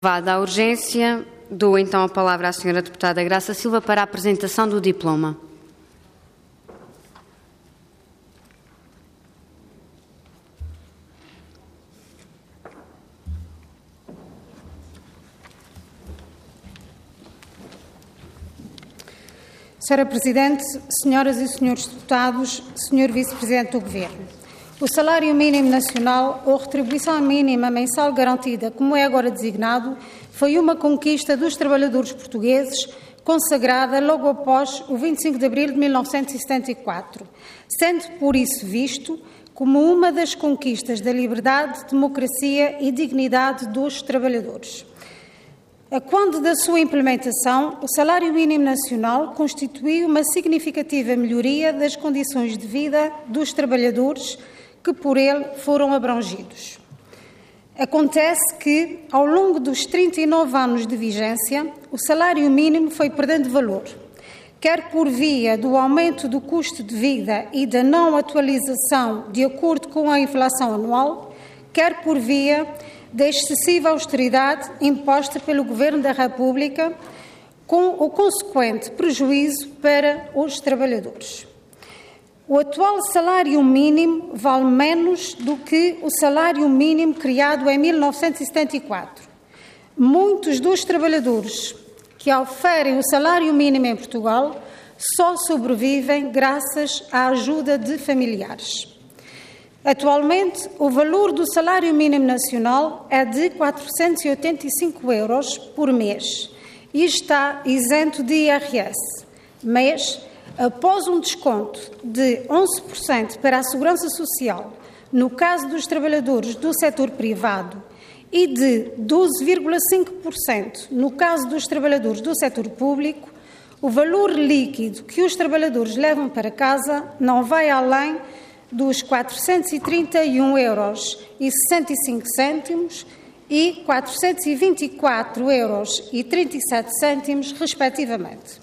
Aprovada a urgência, dou então a palavra à Sra. Deputada Graça Silva para a apresentação do diploma. Sra. Presidente, senhoras e senhores deputados, Sr. Vice-Presidente do Governo, o salário mínimo nacional, ou retribuição mínima mensal garantida, como é agora designado, foi uma conquista dos trabalhadores portugueses, consagrada logo após o 25 de abril de 1974, sendo por isso visto como uma das conquistas da liberdade, democracia e dignidade dos trabalhadores. A quando da sua implementação, o salário mínimo nacional constituiu uma significativa melhoria das condições de vida dos trabalhadores que por ele foram abrangidos. Acontece que, ao longo dos 39 anos de vigência, o salário mínimo foi perdendo valor, quer por via do aumento do custo de vida e da não atualização de acordo com a inflação anual, quer por via da excessiva austeridade imposta pelo Governo da República, com o consequente prejuízo para os trabalhadores. O atual salário mínimo vale menos do que o salário mínimo criado em 1974. Muitos dos trabalhadores que oferem o salário mínimo em Portugal só sobrevivem graças à ajuda de familiares. Atualmente, o valor do salário mínimo nacional é de 485 euros por mês e está isento de IRS, mas, após um desconto de 11% para a Segurança Social, no caso dos trabalhadores do setor privado, e de 12,5% no caso dos trabalhadores do setor público, o valor líquido que os trabalhadores levam para casa não vai além dos 431,65 euros e 424,37 euros, respectivamente.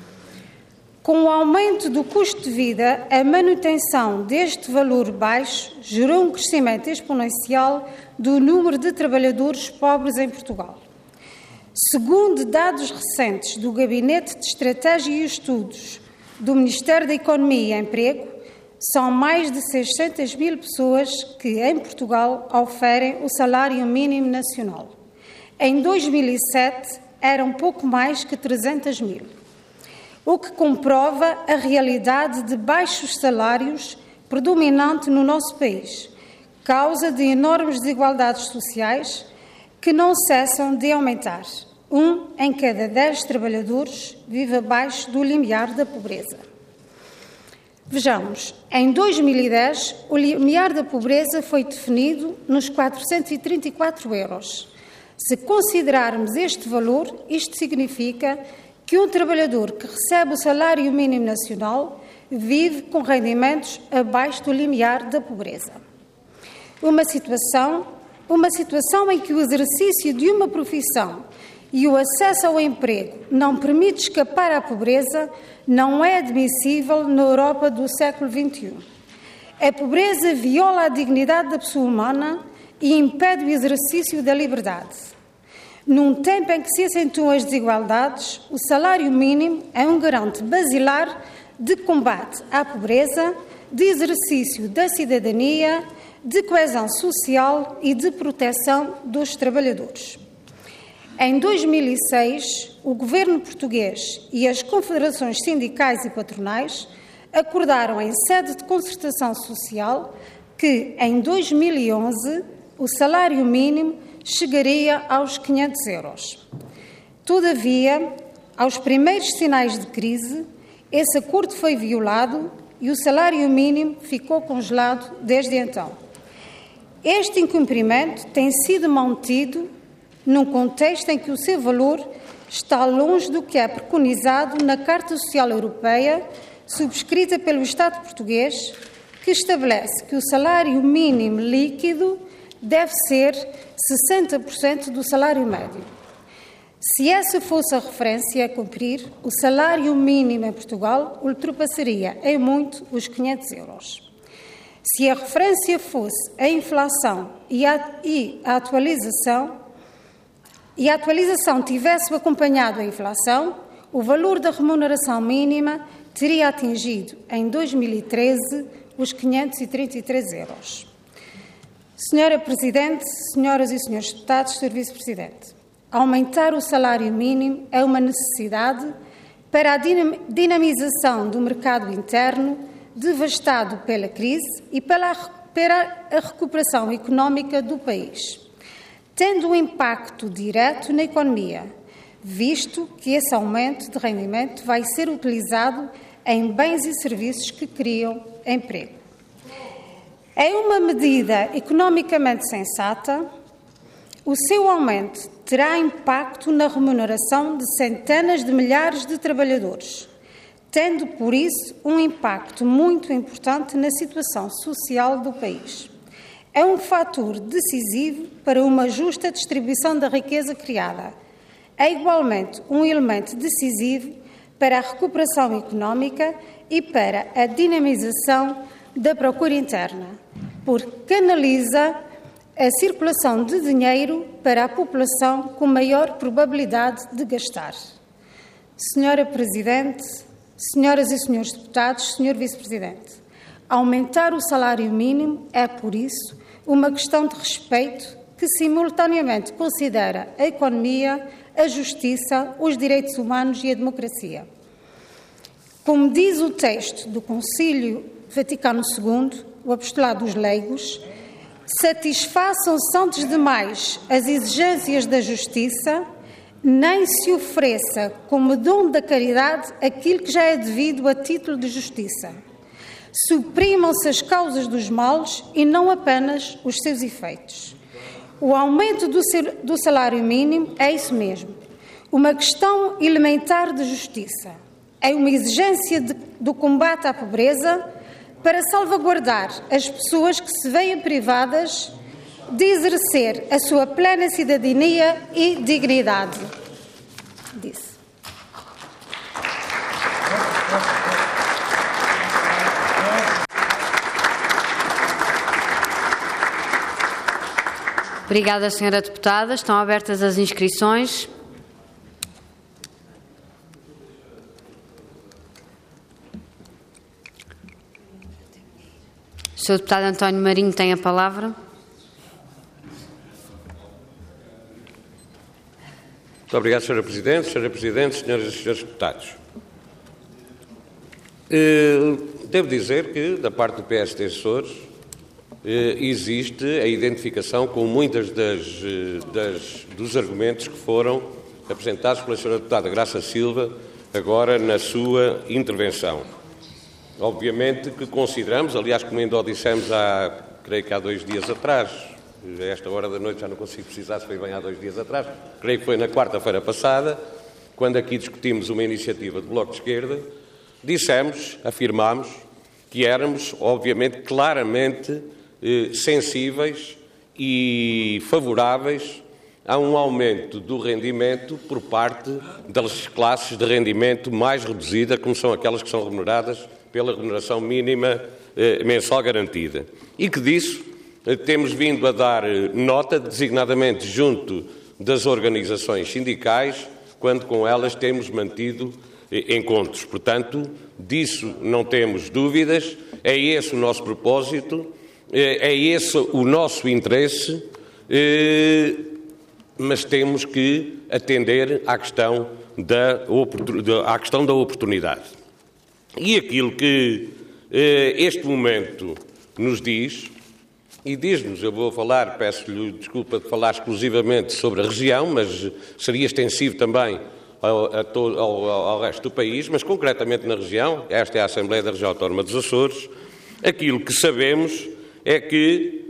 Com o aumento do custo de vida, a manutenção deste valor baixo gerou um crescimento exponencial do número de trabalhadores pobres em Portugal. Segundo dados recentes do Gabinete de Estratégia e Estudos do Ministério da Economia e Emprego, são mais de 600 mil pessoas que, em Portugal, oferem o salário mínimo nacional. Em 2007, eram pouco mais que 300 mil. O que comprova a realidade de baixos salários predominante no nosso país, causa de enormes desigualdades sociais que não cessam de aumentar. 1 em cada 10 trabalhadores vive abaixo do limiar da pobreza. Vejamos, em 2010, o limiar da pobreza foi definido nos 434 euros. Se considerarmos este valor, isto significa que um trabalhador que recebe o salário mínimo nacional vive com rendimentos abaixo do limiar da pobreza. Uma situação em que o exercício de uma profissão e o acesso ao emprego não permite escapar à pobreza não é admissível na Europa do século XXI. A pobreza viola a dignidade da pessoa humana e impede o exercício da liberdade. Num tempo em que se acentuam as desigualdades, o salário mínimo é um garante basilar de combate à pobreza, de exercício da cidadania, de coesão social e de proteção dos trabalhadores. Em 2006, o Governo português e as confederações sindicais e patronais acordaram em sede de concertação social que, em 2011, o salário mínimo chegaria aos 500 euros. Todavia, aos primeiros sinais de crise, esse acordo foi violado e o salário mínimo ficou congelado desde então. Este incumprimento tem sido mantido num contexto em que o seu valor está longe do que é preconizado na Carta Social Europeia, subscrita pelo Estado português, que estabelece que o salário mínimo líquido deve ser 60% do salário médio. Se essa fosse a referência a cumprir, o salário mínimo em Portugal ultrapassaria em muito os 500 euros. Se a referência fosse a inflação e a atualização, e a atualização tivesse acompanhado a inflação, o valor da remuneração mínima teria atingido, em 2013, os 533 euros. Senhora Presidente, senhoras e senhores deputados, Sr. Vice-Presidente, aumentar o salário mínimo é uma necessidade para a dinamização do mercado interno, devastado pela crise, e para a recuperação económica do país, tendo um impacto direto na economia, visto que esse aumento de rendimento vai ser utilizado em bens e serviços que criam emprego. É uma medida economicamente sensata. O seu aumento terá impacto na remuneração de centenas de milhares de trabalhadores, tendo, por isso, um impacto muito importante na situação social do país. É um fator decisivo para uma justa distribuição da riqueza criada. É igualmente um elemento decisivo para a recuperação económica e para a dinamização da procura interna, porque canaliza a circulação de dinheiro para a população com maior probabilidade de gastar. Senhora Presidente, senhoras e senhores deputados, Sr. Vice-Presidente, aumentar o salário mínimo é, por isso, uma questão de respeito que simultaneamente considera a economia, a justiça, os direitos humanos e a democracia. Como diz o texto do Concílio Vaticano II, o Apostolado dos Leigos, satisfaçam-se antes de mais as exigências da justiça, nem se ofereça como dom da caridade aquilo que já é devido a título de justiça. Suprimam-se as causas dos males e não apenas os seus efeitos. O aumento do salário mínimo é isso mesmo, uma questão elementar de justiça. É uma exigência do combate à pobreza para salvaguardar as pessoas que se veem privadas de exercer a sua plena cidadania e dignidade. Disse. Obrigada, senhora deputada. Estão abertas as inscrições. O senhor deputado António Marinho tem a palavra. Muito obrigado, Sra. Presidente. Sra. Presidente, senhoras e senhores deputados. Devo dizer que, da parte do PSD Açores, existe a identificação com muitas dos argumentos que foram apresentados pela Sra. Deputada Graça Silva agora na sua intervenção. Obviamente que consideramos, aliás, como ainda o dissemos creio que há 2 dias atrás, a esta hora da noite já não consigo precisar se foi bem há 2 dias atrás, creio que foi na quarta-feira passada, quando aqui discutimos uma iniciativa do Bloco de Esquerda, afirmámos que éramos, obviamente, claramente sensíveis e favoráveis a um aumento do rendimento por parte das classes de rendimento mais reduzida, como são aquelas que são remuneradas pela remuneração mínima mensal garantida. E que disso temos vindo a dar nota, designadamente junto das organizações sindicais, quando com elas temos mantido encontros. Portanto, disso não temos dúvidas, é esse o nosso propósito, é esse o nosso interesse, mas temos que atender à questão da oportunidade. E aquilo que este momento nos diz, e diz-nos, eu vou falar, peço-lhe desculpa de falar exclusivamente sobre a região, mas seria extensivo também ao resto do país, mas concretamente na região, esta é a Assembleia da Região Autónoma dos Açores, aquilo que sabemos é que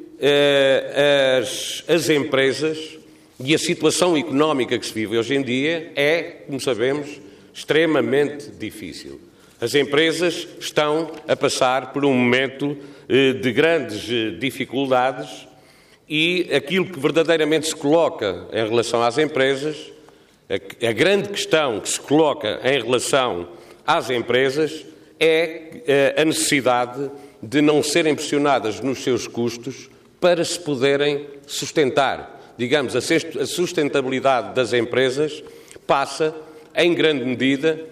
as empresas e a situação económica que se vive hoje em dia é, como sabemos, extremamente difícil. As empresas estão a passar por um momento de grandes dificuldades e aquilo que verdadeiramente se coloca em relação às empresas, a grande questão que se coloca em relação às empresas é a necessidade de não serem pressionadas nos seus custos para se poderem sustentar, digamos, a sustentabilidade das empresas passa, em grande medida,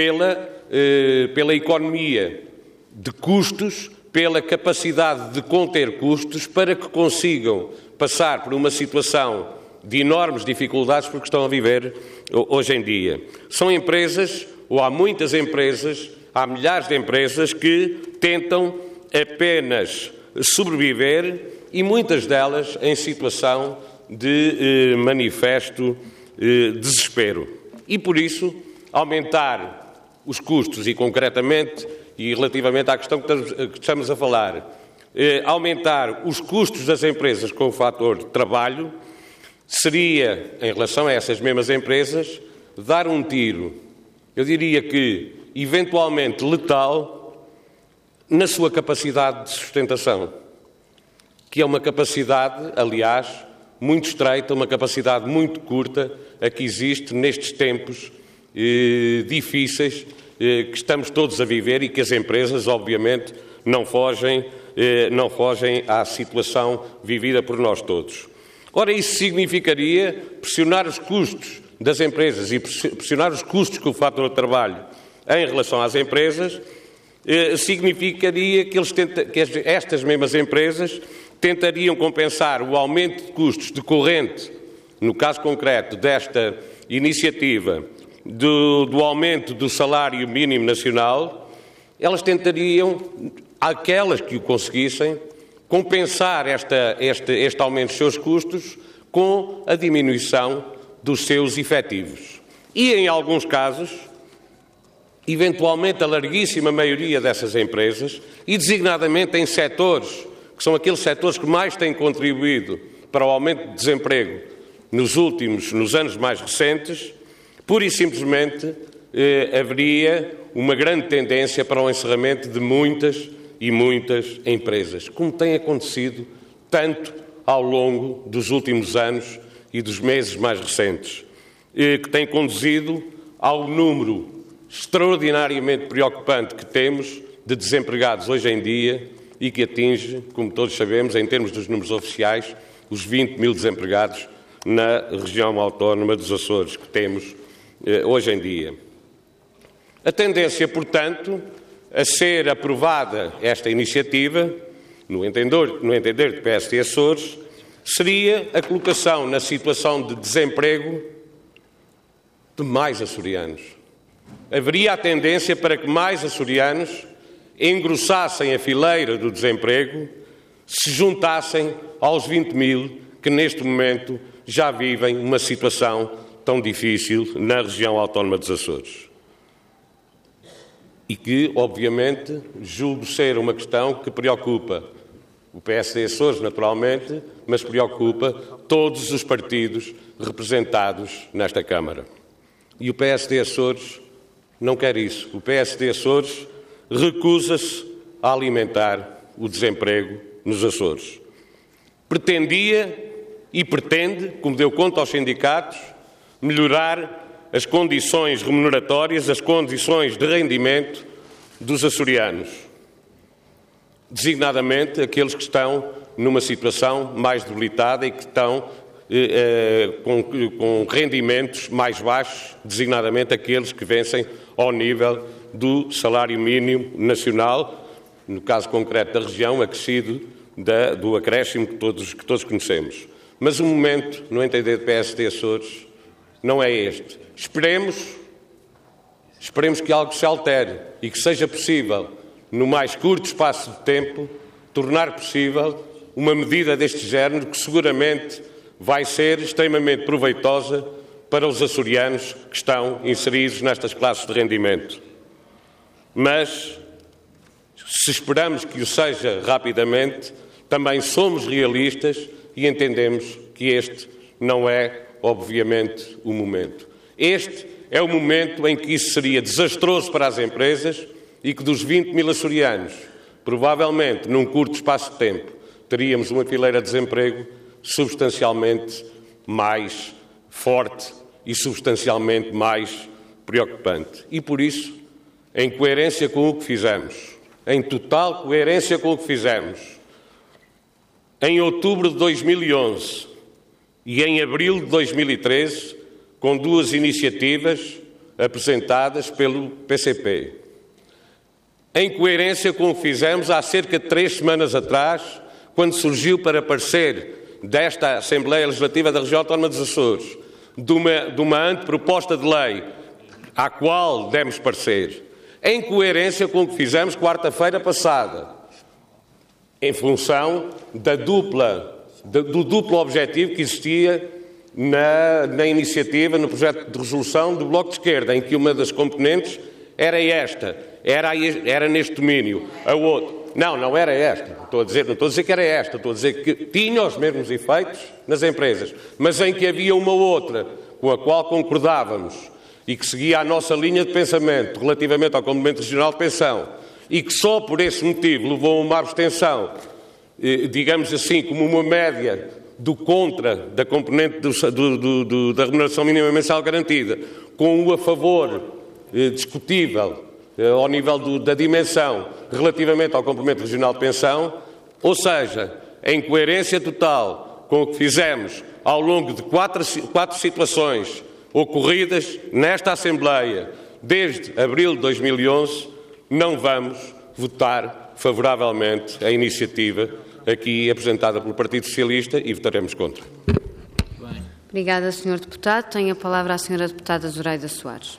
pela economia de custos, pela capacidade de conter custos, para que consigam passar por uma situação de enormes dificuldades porque estão a viver hoje em dia. São empresas, ou há muitas empresas, há milhares de empresas que tentam apenas sobreviver e muitas delas em situação de manifesto desespero. E por isso, aumentar os custos e concretamente, e relativamente à questão que estamos a falar, aumentar os custos das empresas com o fator de trabalho seria, em relação a essas mesmas empresas, dar um tiro, eu diria que eventualmente letal, na sua capacidade de sustentação, que é uma capacidade, aliás, muito estreita, uma capacidade muito curta, a que existe nestes tempos difíceis que estamos todos a viver e que as empresas, obviamente, não fogem à situação vivida por nós todos. Ora, isso significaria pressionar os custos das empresas e pressionar os custos com o fator de trabalho em relação às empresas, significaria que estas mesmas empresas tentariam compensar o aumento de custos decorrente, no caso concreto desta iniciativa, do aumento do salário mínimo nacional. Elas tentariam, aquelas que o conseguissem, compensar este aumento dos seus custos com a diminuição dos seus efetivos. E, em alguns casos, eventualmente a larguíssima maioria dessas empresas, e designadamente em setores, que são aqueles setores que mais têm contribuído para o aumento de desemprego nos anos mais recentes, pura e simplesmente haveria uma grande tendência para o encerramento de muitas e muitas empresas, como tem acontecido tanto ao longo dos últimos anos e dos meses mais recentes, que tem conduzido ao número extraordinariamente preocupante que temos de desempregados hoje em dia e que atinge, como todos sabemos, em termos dos números oficiais, os 20 mil desempregados na região autónoma dos Açores que temos hoje em dia. A tendência, portanto, a ser aprovada esta iniciativa, no entender do PSD Açores, seria a colocação na situação de desemprego de mais açorianos. Haveria a tendência para que mais açorianos engrossassem a fileira do desemprego, se juntassem aos 20 mil que neste momento já vivem uma situação tão difícil na região autónoma dos Açores. E que, obviamente, julgo ser uma questão que preocupa o PSD Açores, naturalmente, mas preocupa todos os partidos representados nesta Câmara. E o PSD Açores não quer isso. O PSD Açores recusa-se a alimentar o desemprego nos Açores. Pretendia e pretende, como deu conta aos sindicatos, melhorar as condições remuneratórias, as condições de rendimento dos açorianos, designadamente aqueles que estão numa situação mais debilitada e que estão com rendimentos mais baixos, designadamente aqueles que vencem ao nível do salário mínimo nacional, no caso concreto da região, acrescido do acréscimo que todos conhecemos. Mas o momento, no entender do PSD Açores, não é este. Esperemos que algo se altere e que seja possível, no mais curto espaço de tempo, tornar possível uma medida deste género que seguramente vai ser extremamente proveitosa para os açorianos que estão inseridos nestas classes de rendimento. Mas, se esperamos que o seja rapidamente, também somos realistas e entendemos que este não é, obviamente, o momento. Este é o momento em que isso seria desastroso para as empresas e que dos 20 mil açorianos, provavelmente, num curto espaço de tempo, teríamos uma fileira de desemprego substancialmente mais forte e substancialmente mais preocupante. E, por isso, em coerência com o que fizemos, em total coerência com o que fizemos, em outubro de 2011, e em abril de 2013, com 2 iniciativas apresentadas pelo PCP. Em coerência com o que fizemos há cerca de 3 semanas atrás, quando surgiu para parecer desta Assembleia Legislativa da Região Autónoma dos Açores, de uma anteproposta de lei à qual demos parecer. Em coerência com o que fizemos quarta-feira passada, em função do duplo objetivo que existia na iniciativa, no projeto de resolução do Bloco de Esquerda, em que uma das componentes era esta, era neste domínio. A outra, não era esta, não estou a dizer que era esta, estou a dizer que tinha os mesmos efeitos nas empresas, mas em que havia uma outra com a qual concordávamos e que seguia a nossa linha de pensamento relativamente ao complemento regional de pensão e que só por esse motivo levou a uma abstenção, digamos assim, como uma média do contra da componente da remuneração mínima mensal garantida, com o a favor discutível ao nível da dimensão relativamente ao complemento regional de pensão, ou seja, em coerência total com o que fizemos ao longo de quatro situações ocorridas nesta Assembleia desde abril de 2011, não vamos votar favoravelmente a iniciativa aqui apresentada pelo Partido Socialista e votaremos contra. Obrigada, Sr. Deputado. Tem a palavra a Sra. Deputada Zoraida Soares.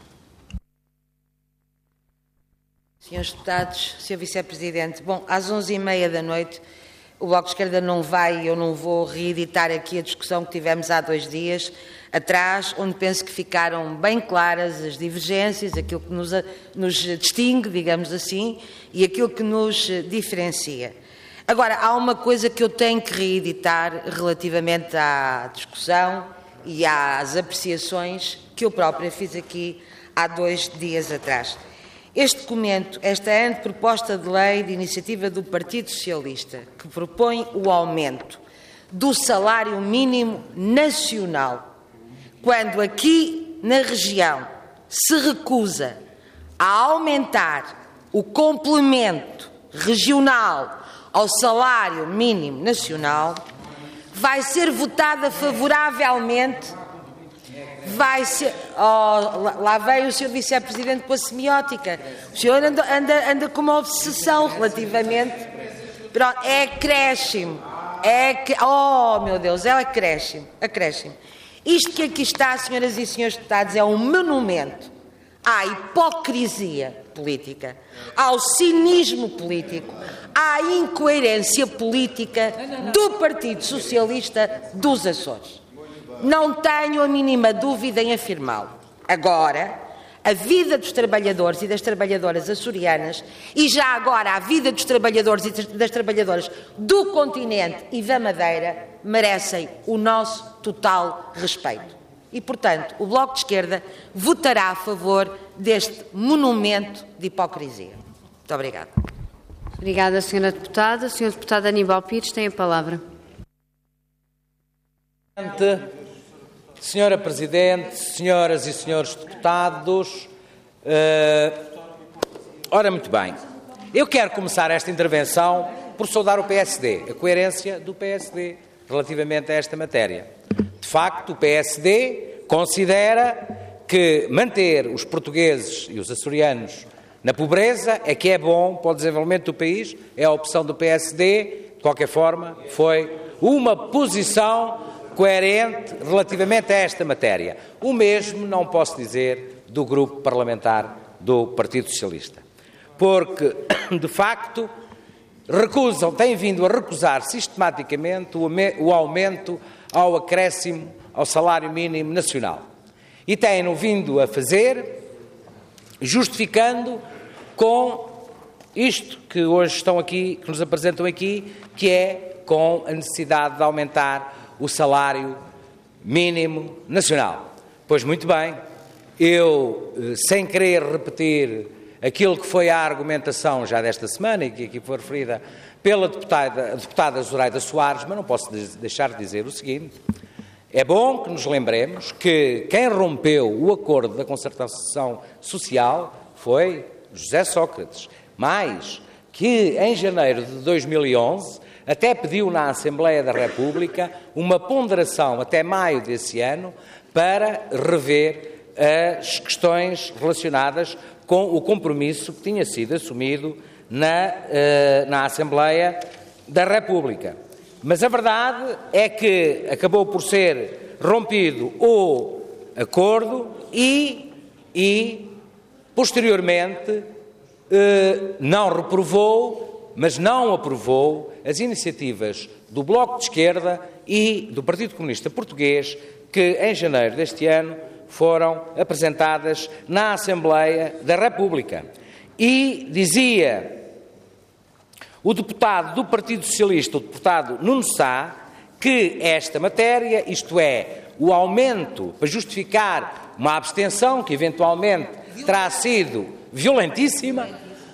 Senhores Deputados, Sr. Vice-Presidente, às 11h30 da noite o Bloco de Esquerda não vai, eu não vou reeditar aqui a discussão que tivemos há 2 dias atrás, onde penso que ficaram bem claras as divergências, aquilo que nos distingue, digamos assim, e aquilo que nos diferencia. Agora, há uma coisa que eu tenho que reeditar relativamente à discussão e às apreciações que eu própria fiz aqui há 2 dias atrás. Este documento, esta anteproposta de lei de iniciativa do Partido Socialista, que propõe o aumento do salário mínimo nacional, quando aqui na região se recusa a aumentar o complemento regional ao salário mínimo nacional, vai ser votada favoravelmente, vai ser... lá veio o Sr. Vice-Presidente com a semiótica. O senhor anda com uma obsessão relativamente... Pronto, é acréscimo. Meu Deus, é acréscimo. Isto que aqui está, senhoras e senhores deputados, é um monumento à hipocrisia política, ao cinismo político, à incoerência política do Partido Socialista dos Açores. Não tenho a mínima dúvida em afirmá-lo. Agora, a vida dos trabalhadores e das trabalhadoras açorianas e já agora a vida dos trabalhadores e das trabalhadoras do continente e da Madeira merecem o nosso total respeito. E, portanto, o Bloco de Esquerda votará a favor deste monumento de hipocrisia. Muito obrigada. Obrigada, Sra. Deputada. Sr. Deputado Aníbal Pires tem a palavra. Senhora Presidente, senhoras e senhores deputados, ora, muito bem, eu quero começar esta intervenção por saudar o PSD, a coerência do PSD relativamente a esta matéria. De facto, o PSD considera que manter os portugueses e os açorianos na pobreza é que é bom para o desenvolvimento do país, é a opção do PSD, de qualquer forma, foi uma posição coerente relativamente a esta matéria. O mesmo não posso dizer do grupo parlamentar do Partido Socialista, porque, de facto, têm vindo a recusar sistematicamente o aumento ao acréscimo ao salário mínimo nacional. E têm-no vindo a fazer justificando com isto que hoje estão aqui, que nos apresentam aqui, que é com a necessidade de aumentar o salário mínimo nacional. Pois muito bem, eu, sem querer repetir aquilo que foi a argumentação já desta semana e que aqui foi referida pela deputada Zoraida Soares, mas não posso deixar de dizer o seguinte: é bom que nos lembremos que quem rompeu o acordo da concertação social foi José Sócrates, mas que em janeiro de 2011 até pediu na Assembleia da República uma ponderação até maio desse ano para rever as questões relacionadas com o compromisso que tinha sido assumido na Assembleia da República. Mas a verdade é que acabou por ser rompido o acordo e posteriormente, não reprovou, mas não aprovou as iniciativas do Bloco de Esquerda e do Partido Comunista Português que, em janeiro deste ano, foram apresentadas na Assembleia da República. E dizia o deputado do Partido Socialista, o deputado Nuno Sá, que esta matéria, isto é, o aumento para justificar uma abstenção que eventualmente terá sido violentíssima,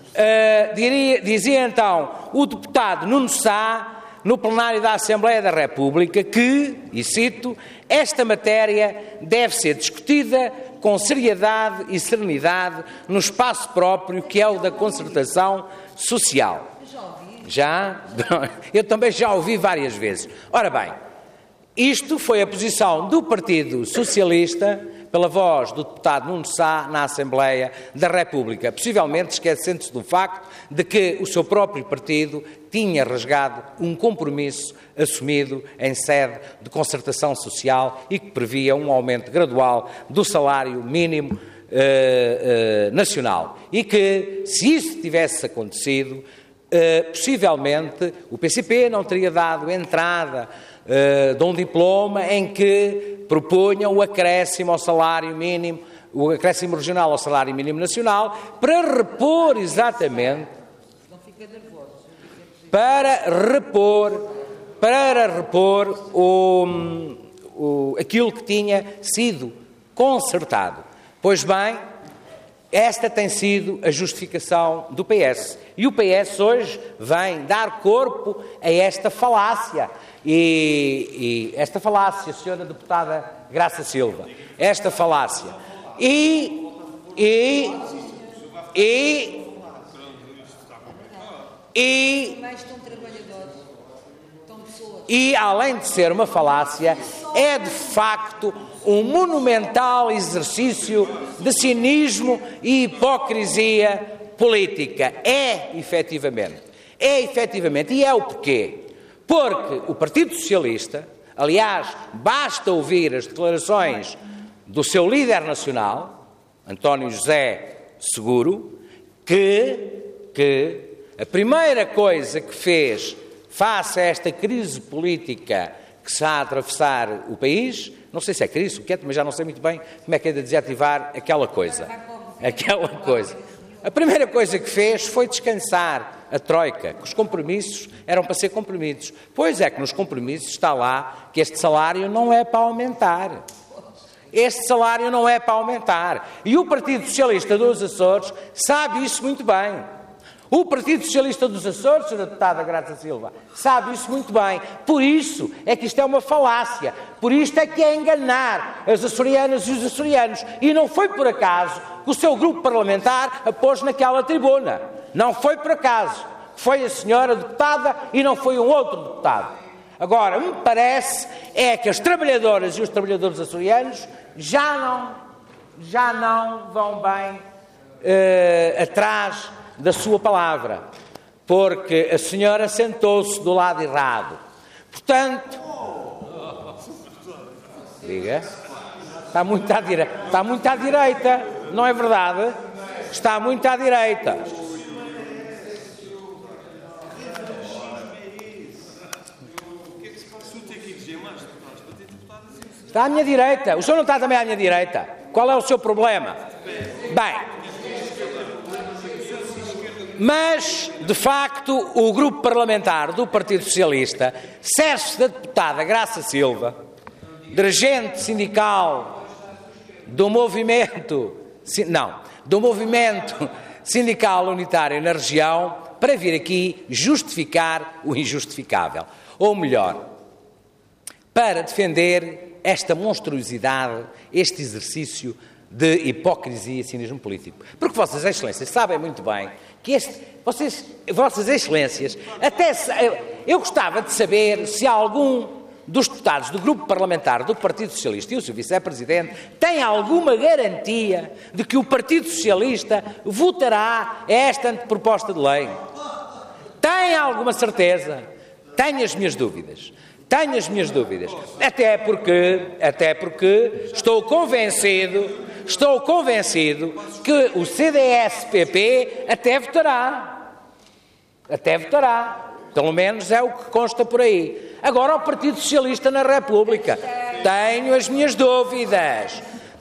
dizia então o deputado Nuno Sá, no plenário da Assembleia da República, que, e cito, esta matéria deve ser discutida com seriedade e serenidade no espaço próprio que é o da concertação social. Já? Eu também já ouvi várias vezes. Ora bem, isto foi a posição do Partido Socialista, pela voz do deputado Nuno Sá, na Assembleia da República, possivelmente esquecendo-se do facto de que o seu próprio partido tinha rasgado um compromisso assumido em sede de concertação social e que previa um aumento gradual do salário mínimo nacional. E que, se isso tivesse acontecido, possivelmente o PCP não teria dado entrada de um diploma em que propunha o acréscimo ao salário mínimo, o acréscimo regional ao salário mínimo nacional, para repor exatamente, para repor aquilo que tinha sido concertado. Pois bem, esta tem sido a justificação do PS. E o PS hoje vem dar corpo a esta falácia. E esta falácia, senhora deputada Graça Silva, esta falácia. E, além de ser uma falácia, é de facto um monumental exercício de cinismo e hipocrisia política. É efetivamente. E é o porquê? Porque o Partido Socialista, aliás, basta ouvir as declarações do seu líder nacional, António José Seguro, que a primeira coisa que fez face a esta crise política que está a atravessar o país, não sei se é crise, mas já não sei muito bem como é que é de desativar aquela coisa. A primeira coisa que fez foi descansar a Troika, que os compromissos eram para ser cumpridos. Pois é que nos compromissos está lá que este salário não é para aumentar. E o Partido Socialista dos Açores sabe isso muito bem. O Partido Socialista dos Açores, senhora deputada Graça Silva, sabe isso muito bem. Por isso é que isto é uma falácia. Por isto é que é enganar as açorianas e os açorianos. E não foi por acaso que o seu grupo parlamentar a pôs naquela tribuna. Não foi por acaso. Foi a senhora deputada e não foi um outro deputado. Agora, me parece é que as trabalhadoras e os trabalhadores açorianos já não vão bem atrás da sua palavra, porque a senhora sentou-se do lado errado. Portanto, diga, está muito à direita, não é verdade? Está muito à direita. Está à minha direita. O senhor não está também à minha direita? Qual é o seu problema? Bem, mas, de facto, o grupo parlamentar do Partido Socialista serve-se da deputada Graça Silva, dirigente sindical do movimento sindical unitário na região, para vir aqui justificar o injustificável. Ou melhor, para defender esta monstruosidade, este exercício de hipocrisia e cinismo político. Porque Vossas Excelências sabem muito bem que Vossas Excelências, eu gostava de saber se algum dos deputados do grupo parlamentar do Partido Socialista e o seu vice-presidente tem alguma garantia de que o Partido Socialista votará esta proposta de lei. Tem alguma certeza? Tenho as minhas dúvidas. Até porque estou convencido que o CDS-PP até votará. Pelo menos é o que consta por aí. Agora, o Partido Socialista na República. Tenho as minhas dúvidas.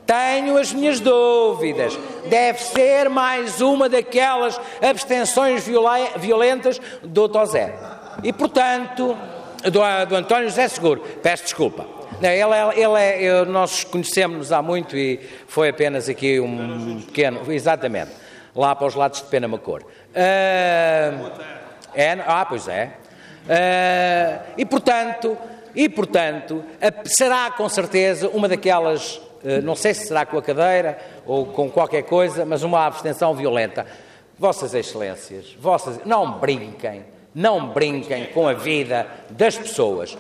Deve ser mais uma daquelas abstenções violentas do Dr. Zé. E, portanto, do António José Seguro. Peço desculpa. Nós conhecemos-nos há muito e foi apenas aqui um pequeno... Exatamente. Lá para os lados de Penamacor. Pois é. E, portanto, será com certeza uma daquelas, não sei se será com a cadeira ou com qualquer coisa, mas uma abstenção violenta. Vossas Excelências, não brinquem com a vida das pessoas,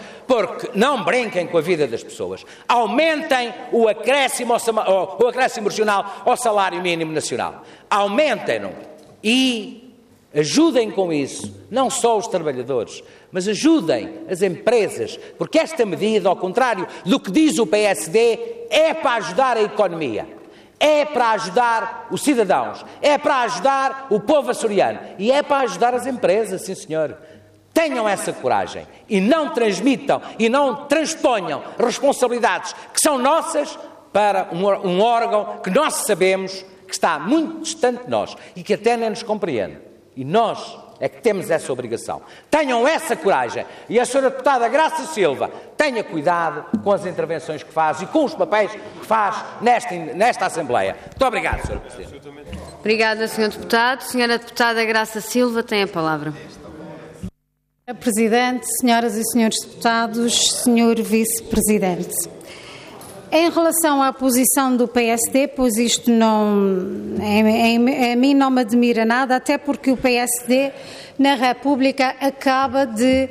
aumentem o acréscimo regional ao salário mínimo nacional, aumentem-no e ajudem com isso, não só os trabalhadores, mas ajudem as empresas, porque esta medida, ao contrário do que diz o PSD, é para ajudar a economia, é para ajudar os cidadãos, é para ajudar o povo açoriano e é para ajudar as empresas, sim senhor. Tenham essa coragem e não transmitam e não transponham responsabilidades que são nossas para um órgão que nós sabemos que está muito distante de nós e que até nem nos compreende. E nós é que temos essa obrigação. Tenham essa coragem. E a Sra. Deputada Graça Silva, tenha cuidado com as intervenções que faz e com os papéis que faz nesta Assembleia. Muito obrigado, Sr. Presidente. Obrigada, Sr. Deputado. Sra. Deputada Graça Silva tem a palavra. Sra. Presidente, senhoras e senhores deputados, Sr. Vice-Presidente. Em relação à posição do PSD, pois isto a mim não me admira nada, até porque o PSD na República acaba de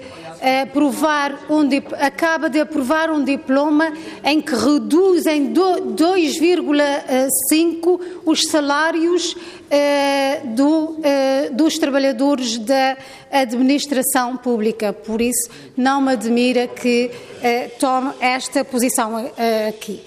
aprovar um diploma em que reduz em 2,5 os salários dos trabalhadores da administração pública. Por isso, não me admira que tome esta posição aqui.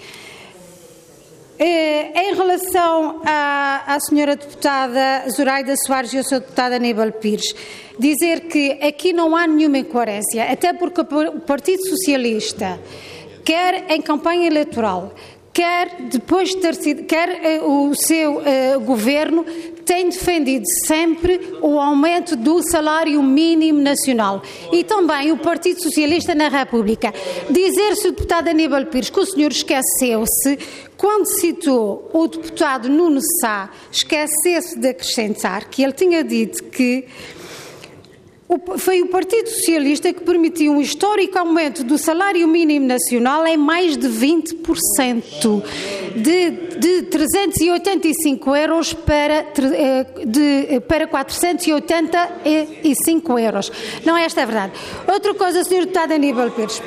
Em relação à senhora deputada Zoraida Soares e ao senhor deputado Aníbal Pires, dizer que aqui não há nenhuma incoerência, até porque o Partido Socialista, quer em campanha eleitoral, quer depois de ter sido, quer o seu governo, tem defendido sempre o aumento do salário mínimo nacional. E também o Partido Socialista na República. Dizer-se o deputado Aníbal Pires que o senhor esqueceu-se, quando citou o deputado Nuno Sá, esqueceu-se de acrescentar que ele tinha dito que foi o Partido Socialista que permitiu um histórico aumento do salário mínimo nacional em mais de 20%, de 385 euros para 485 euros. Não, esta é a verdade. Outra coisa, Sr. Deputado Aníbal Pires.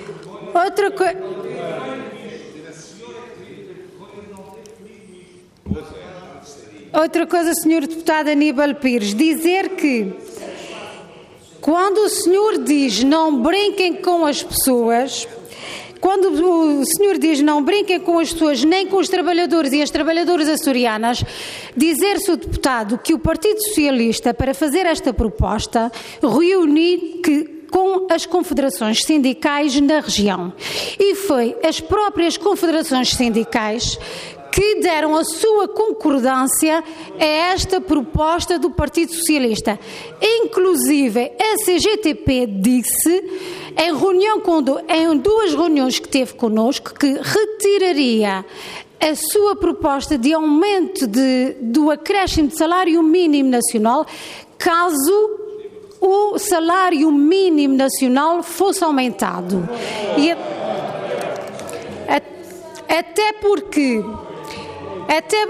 Outra coisa, Sr. Deputado Aníbal Pires, dizer que quando o senhor diz não brinquem com as pessoas, quando o senhor diz não brinquem com as pessoas, nem com os trabalhadores e as trabalhadoras açorianas, dizer-se o deputado que o Partido Socialista, para fazer esta proposta, reuniu com as confederações sindicais na região. E foi as próprias confederações sindicais que deram a sua concordância a esta proposta do Partido Socialista. Inclusive, a CGTP disse, em duas reuniões que teve connosco, que retiraria a sua proposta de aumento do acréscimo de salário mínimo nacional, caso o salário mínimo nacional fosse aumentado. Até porque Até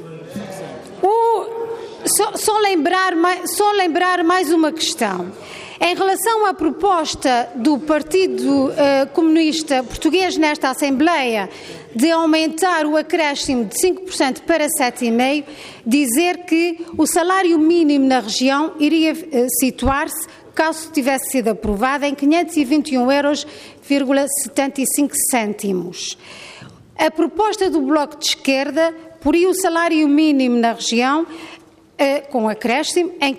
só lembrar mais uma questão. Em relação à proposta do Partido Comunista Português nesta Assembleia de aumentar o acréscimo de 5% para 7,5%, dizer que o salário mínimo na região iria situar-se, caso tivesse sido aprovado, em 521,75 €. A proposta do Bloco de Esquerda poria o salário mínimo na região, com acréscimo, em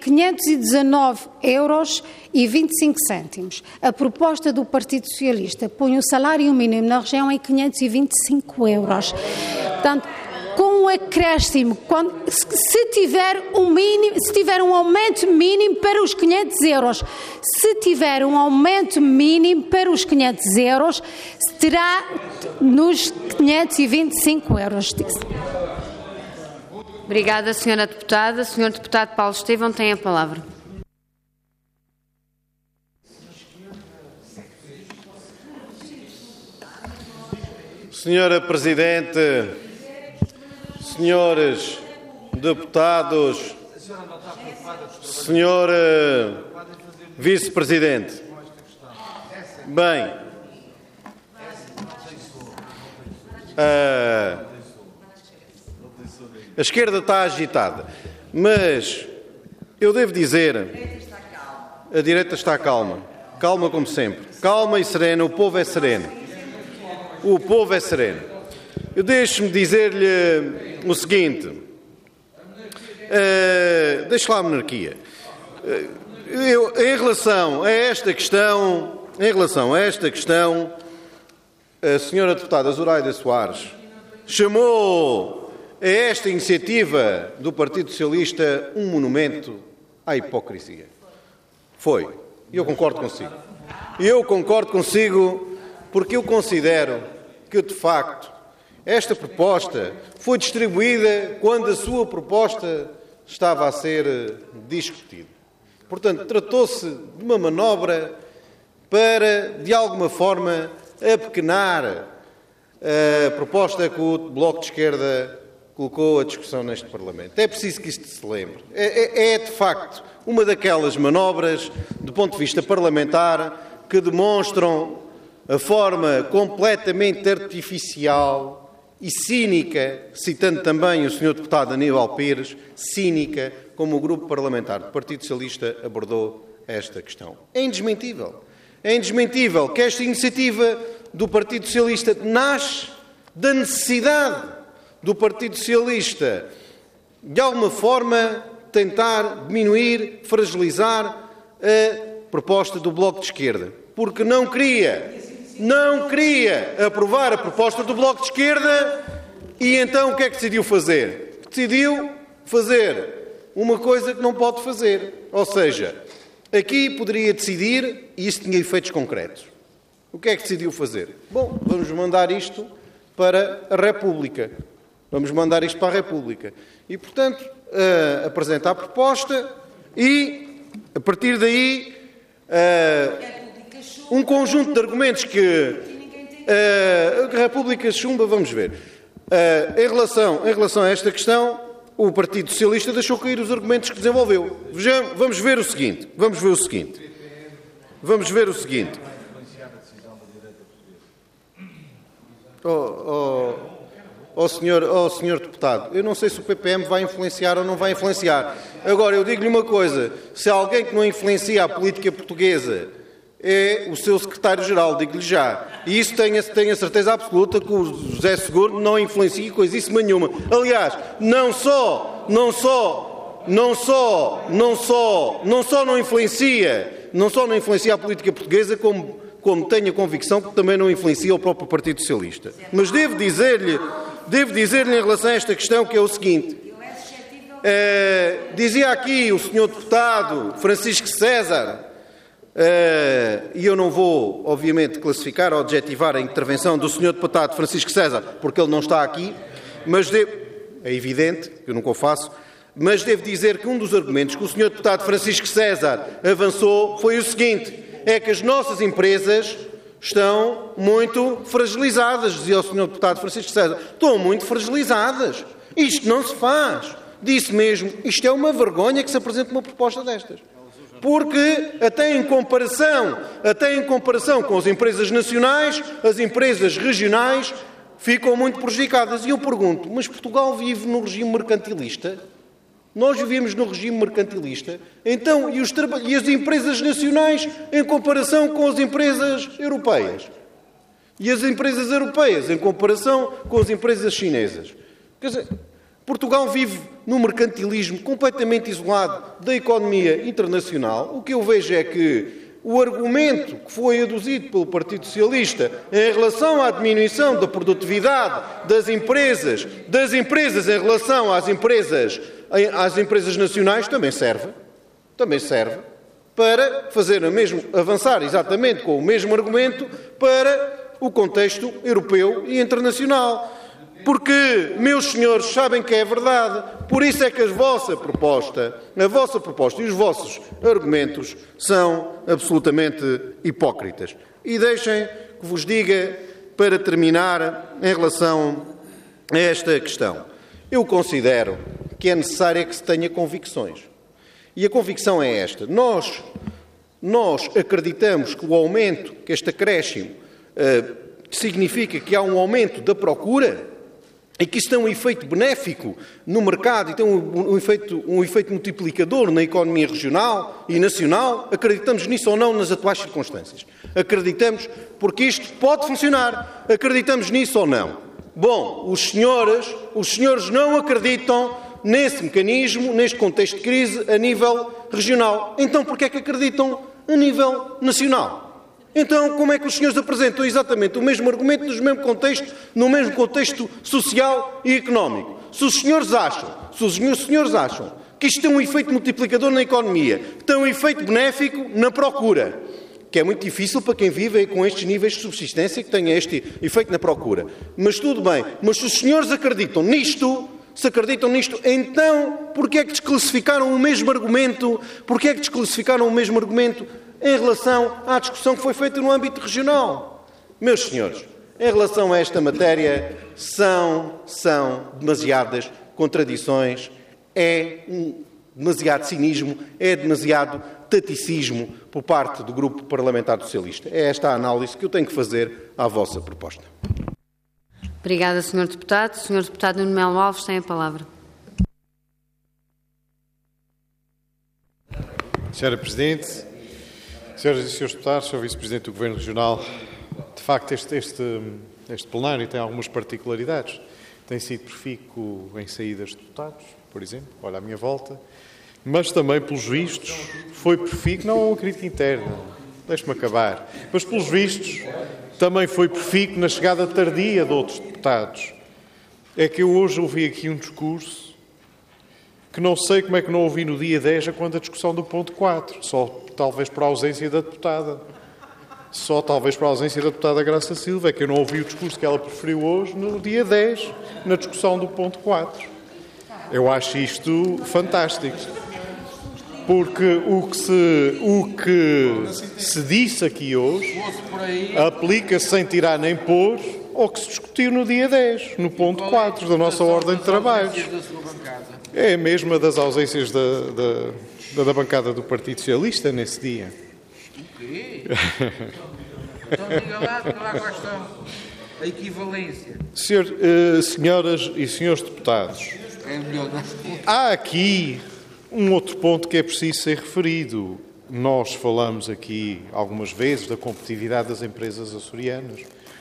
519,25 €. A proposta do Partido Socialista põe o salário mínimo na região em 525 €. Portanto, com um acréscimo, se tiver um aumento mínimo para os 500 €, se tiver um aumento mínimo para os 500 €, terá nos 525 €. Obrigada, Sra. Deputada. O Sr. Deputado Paulo Estevão tem a palavra. Senhora Presidente, senhores deputados, senhor Vice-Presidente, bem, a esquerda está agitada, mas eu devo dizer, a direita está calma, calma como sempre, calma e serena, o povo é sereno, o povo é sereno. Eu deixo-me dizer-lhe o seguinte, deixe lá a monarquia, em relação a esta questão, a senhora deputada Zoraida Soares chamou a esta iniciativa do Partido Socialista um monumento à hipocrisia. Foi. E eu concordo consigo. Porque eu considero que, de facto, esta proposta foi distribuída quando a sua proposta estava a ser discutida. Portanto, tratou-se de uma manobra para, de alguma forma, apequenar a proposta que o Bloco de Esquerda colocou a discussão neste Parlamento. É preciso que isto se lembre. É de facto, uma daquelas manobras, do ponto de vista parlamentar, que demonstram a forma completamente artificial e cínica, citando também o Sr. Deputado Aníbal Pires, cínica, como o Grupo Parlamentar do Partido Socialista abordou esta questão. É indesmentível que esta iniciativa do Partido Socialista nasce da necessidade do Partido Socialista, de alguma forma, tentar diminuir, fragilizar a proposta do Bloco de Esquerda, porque não queria aprovar a proposta do Bloco de Esquerda e então o que é que decidiu fazer? Decidiu fazer uma coisa que não pode fazer, ou seja, aqui poderia decidir e isso tinha efeitos concretos. O que é que decidiu fazer? Bom, vamos mandar isto para a República. E, portanto, apresenta a proposta e, a partir daí, um conjunto de argumentos que a República chumba, vamos ver. Em relação a esta questão, o Partido Socialista deixou cair os argumentos que desenvolveu. Vamos ver o seguinte. Senhor deputado, eu não sei se o PPM vai influenciar ou não vai influenciar. Agora, eu digo-lhe uma coisa, se há alguém que não influencia a política portuguesa é o seu secretário-geral, digo-lhe já. E isso tenho a certeza absoluta que o José Seguro não influencia coisíssima nenhuma. Aliás, não só não influencia a política portuguesa, como tenho a convicção que também não influencia o próprio Partido Socialista. Mas devo dizer-lhe em relação a esta questão que é o seguinte. Dizia aqui o Sr. Deputado Francisco César, e eu não vou, obviamente, classificar ou adjetivar a intervenção do Sr. Deputado Francisco César, porque ele não está aqui, mas é evidente, que eu nunca o faço, mas devo dizer que um dos argumentos que o Sr. Deputado Francisco César avançou foi o seguinte, é que as nossas empresas estão muito fragilizadas, dizia o Sr. Deputado Francisco César. Estão muito fragilizadas. Isto não se faz. Disse mesmo, isto é uma vergonha que se apresente uma proposta destas. Porque até em comparação com as empresas nacionais, as empresas regionais ficam muito prejudicadas. E eu pergunto, mas Portugal vive no regime mercantilista? Nós vivemos no regime mercantilista? Então, e as empresas nacionais em comparação com as empresas europeias? E as empresas europeias em comparação com as empresas chinesas? Quer dizer, Portugal vive num mercantilismo completamente isolado da economia internacional. O que eu vejo é que o argumento que foi aduzido pelo Partido Socialista em relação à diminuição da produtividade das empresas em relação às empresas nacionais também serve para avançar exatamente com o mesmo argumento para o contexto europeu e internacional. Porque, meus senhores, sabem que é verdade. Por isso é que a vossa proposta e os vossos argumentos são absolutamente hipócritas. E deixem que vos diga, para terminar, em relação a esta questão. Eu considero que é necessário que se tenha convicções. E a convicção é esta. Nós acreditamos que o aumento, que este acréscimo, significa que há um aumento da procura e que isso tem um efeito benéfico no mercado e tem um efeito multiplicador na economia regional e nacional. Acreditamos nisso ou não nas atuais circunstâncias? Acreditamos porque isto pode funcionar. Acreditamos nisso ou não? Bom, os senhores não acreditam nesse mecanismo, neste contexto de crise, a nível regional. Então, porquê é que acreditam a nível nacional? Então, como é que os senhores apresentam exatamente o mesmo argumento no mesmo contexto social e económico? Se os senhores acham que isto tem um efeito multiplicador na economia, que tem um efeito benéfico na procura, que é muito difícil para quem vive com estes níveis de subsistência que tenha este efeito na procura. Mas tudo bem. Mas se os senhores acreditam nisto, então porquê é que desclassificaram o mesmo argumento? Em relação à discussão que foi feita no âmbito regional? Meus senhores, em relação a esta matéria, são demasiadas contradições, demasiado cinismo, demasiado taticismo por parte do Grupo Parlamentar Socialista. É esta a análise que eu tenho que fazer à vossa proposta. Obrigada, Sr. Deputado. Sr. Deputado Nuno Melo Alves tem a palavra. Sra. Presidente, Senhoras e Srs. Deputados, Sr. Vice-Presidente do Governo Regional, de facto este plenário tem algumas particularidades. Tem sido profícuo em saídas de deputados, por exemplo, olha à minha volta, mas também, pelos vistos, foi profícuo, não uma crítica interna, deixe-me acabar, mas pelos vistos também foi profícuo na chegada tardia de outros deputados. É que eu hoje ouvi aqui um discurso que não sei como é que não ouvi no dia 10, quando a discussão do ponto 4, só talvez por ausência da deputada. Graça Silva, é que eu não ouvi o discurso que ela preferiu hoje no dia 10, na discussão do ponto 4. Eu acho isto fantástico. Porque o que se disse aqui hoje aplica-se sem tirar nem pôr ao que se discutiu no dia 10, no ponto 4 da nossa ordem de trabalhos. É a mesma das ausências da bancada do Partido Socialista nesse dia. O quê? Então diga lá quais são a equivalência. Senhoras e senhores deputados, há aqui um outro ponto que é preciso ser referido. Nós falamos aqui algumas vezes da competitividade das empresas açorianas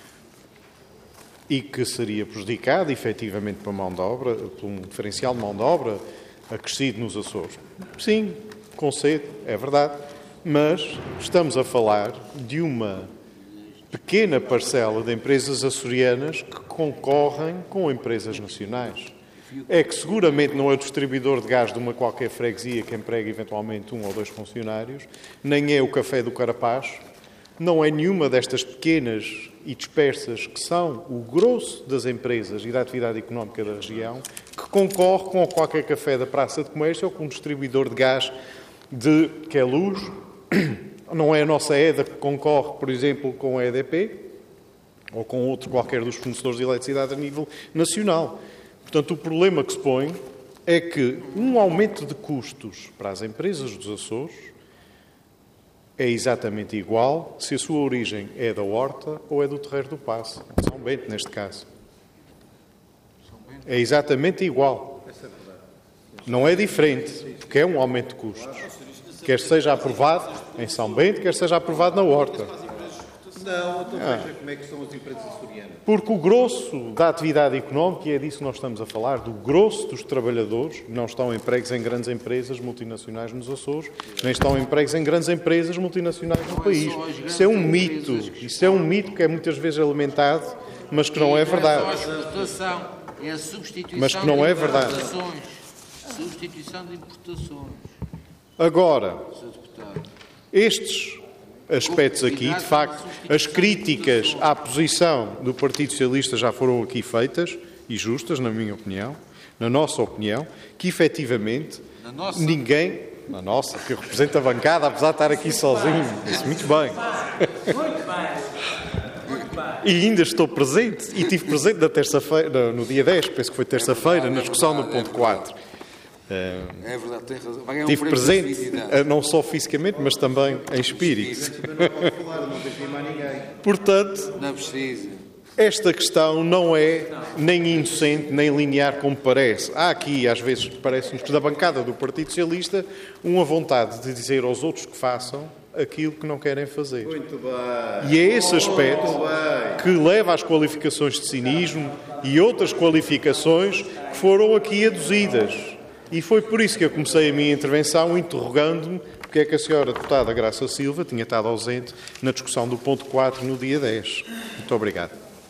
e que seria prejudicada, efetivamente, por um diferencial de mão de obra acrescido nos Açores. Sim, concedo, é verdade, mas estamos a falar de uma pequena parcela de empresas açorianas que concorrem com empresas nacionais. É que seguramente não é o distribuidor de gás de uma qualquer freguesia que emprega eventualmente 1 ou 2 funcionários, nem é o Café do Carapaz, não é nenhuma destas pequenas e dispersas que são o grosso das empresas e da atividade económica da região, que concorre com qualquer café da Praça de Comércio ou com um distribuidor de gás de Queluz. Não é a nossa EDA que concorre, por exemplo, com a EDP ou com outro qualquer dos fornecedores de eletricidade a nível nacional. Portanto, o problema que se põe é que um aumento de custos para as empresas dos Açores é exatamente igual se a sua origem é da Horta ou é do Terreiro do Paço, de São Bento, neste caso. É exatamente igual. Não é diferente, porque é um aumento de custos. Quer seja aprovado em São Bento, quer seja aprovado na Horta. Não, então veja como é que são as empresas açorianas. Porque o grosso da atividade económica, e é disso que nós estamos a falar, do grosso dos trabalhadores, não estão empregos em grandes empresas multinacionais nos Açores, nem estão empregos em grandes empresas multinacionais no país. Isso é um mito. Isso é um mito que é muitas vezes alimentado, mas que não é verdade. É a substituição mas que não é verdade. Substituição de importações. Agora, estes aspectos aqui, de facto, as críticas à posição do Partido Socialista já foram aqui feitas, e justas, na minha opinião, na nossa opinião, que efetivamente ninguém... Na nossa, que eu represento a bancada, apesar de estar aqui sozinho. Isso, muito bem. E ainda estou presente, e estive presente na terça-feira, no dia 10, penso que foi terça-feira, na discussão do ponto 4. É verdade, tem razão. Estive presente, não só fisicamente, mas também em espírito. Portanto, não precisa. Esta questão não é nem inocente, nem linear como parece. Há aqui, às vezes, parece-nos que da bancada do Partido Socialista, uma vontade de dizer aos outros que façam aquilo que não querem fazer. Muito bem. E é esse aspecto que leva às qualificações de cinismo e outras qualificações que foram aqui aduzidas. E foi por isso que eu comecei a minha intervenção interrogando-me porque é que a senhora deputada Graça Silva tinha estado ausente na discussão do ponto 4 no dia 10. Muito obrigado.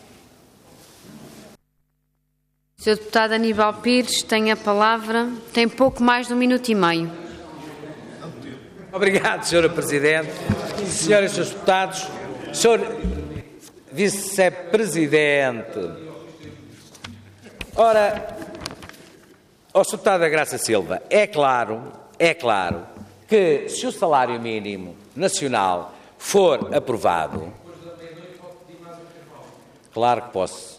Sr. Deputado Aníbal Pires tem a palavra. Tem pouco mais de 1 minuto e meio. Obrigado, Sra. Presidente. Senhoras e Srs. Deputados, Sr. Vice-Presidente. Ora, ao Sr. Deputado Graça Silva, é claro que se o salário mínimo nacional for aprovado... Claro que posso.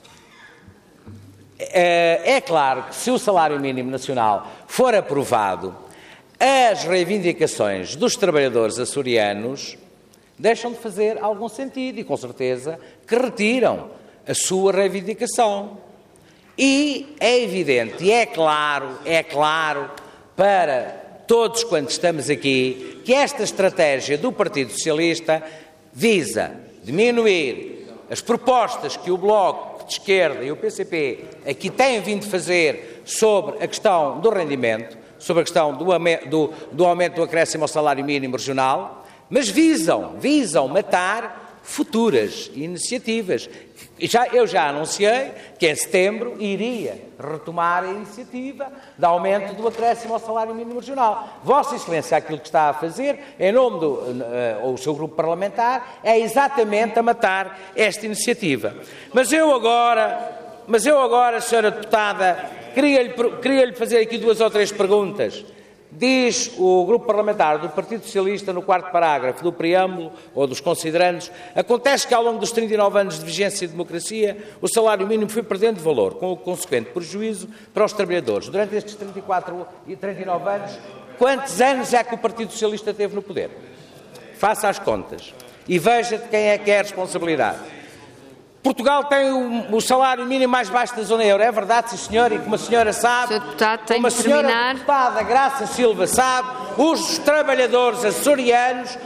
É claro que se o salário mínimo nacional for aprovado, as reivindicações dos trabalhadores açorianos deixam de fazer algum sentido e, com certeza, que retiram a sua reivindicação. E é evidente, e é claro para todos quantos estamos aqui, que esta estratégia do Partido Socialista visa diminuir as propostas que o Bloco de Esquerda e o PCP aqui têm vindo fazer sobre a questão do rendimento, sobre a questão do aumento do acréscimo ao salário mínimo regional, mas visam matar futuras iniciativas. Eu já anunciei que em setembro iria retomar a iniciativa de aumento do acréscimo ao salário mínimo regional. Vossa Excelência, aquilo que está a fazer, em nome do seu grupo parlamentar, é exatamente a matar esta iniciativa. Mas eu agora, Sra. Deputada, queria-lhe fazer aqui 2 ou 3 perguntas. Diz o Grupo Parlamentar do Partido Socialista, no 4º parágrafo do preâmbulo, ou dos considerandos, acontece que ao longo dos 39 anos de vigência de democracia, o salário mínimo foi perdendo valor, com o consequente prejuízo para os trabalhadores. Durante estes 34 e 39 anos, quantos anos é que o Partido Socialista teve no poder? Faça as contas e veja de quem é que é a responsabilidade. Portugal tem o salário mínimo mais baixo da zona euro. É verdade, sim, senhor, e como a senhora sabe, como a senhora deputada Graça Silva sabe, os trabalhadores açorianos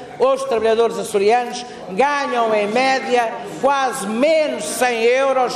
ganham em média quase menos 100 euros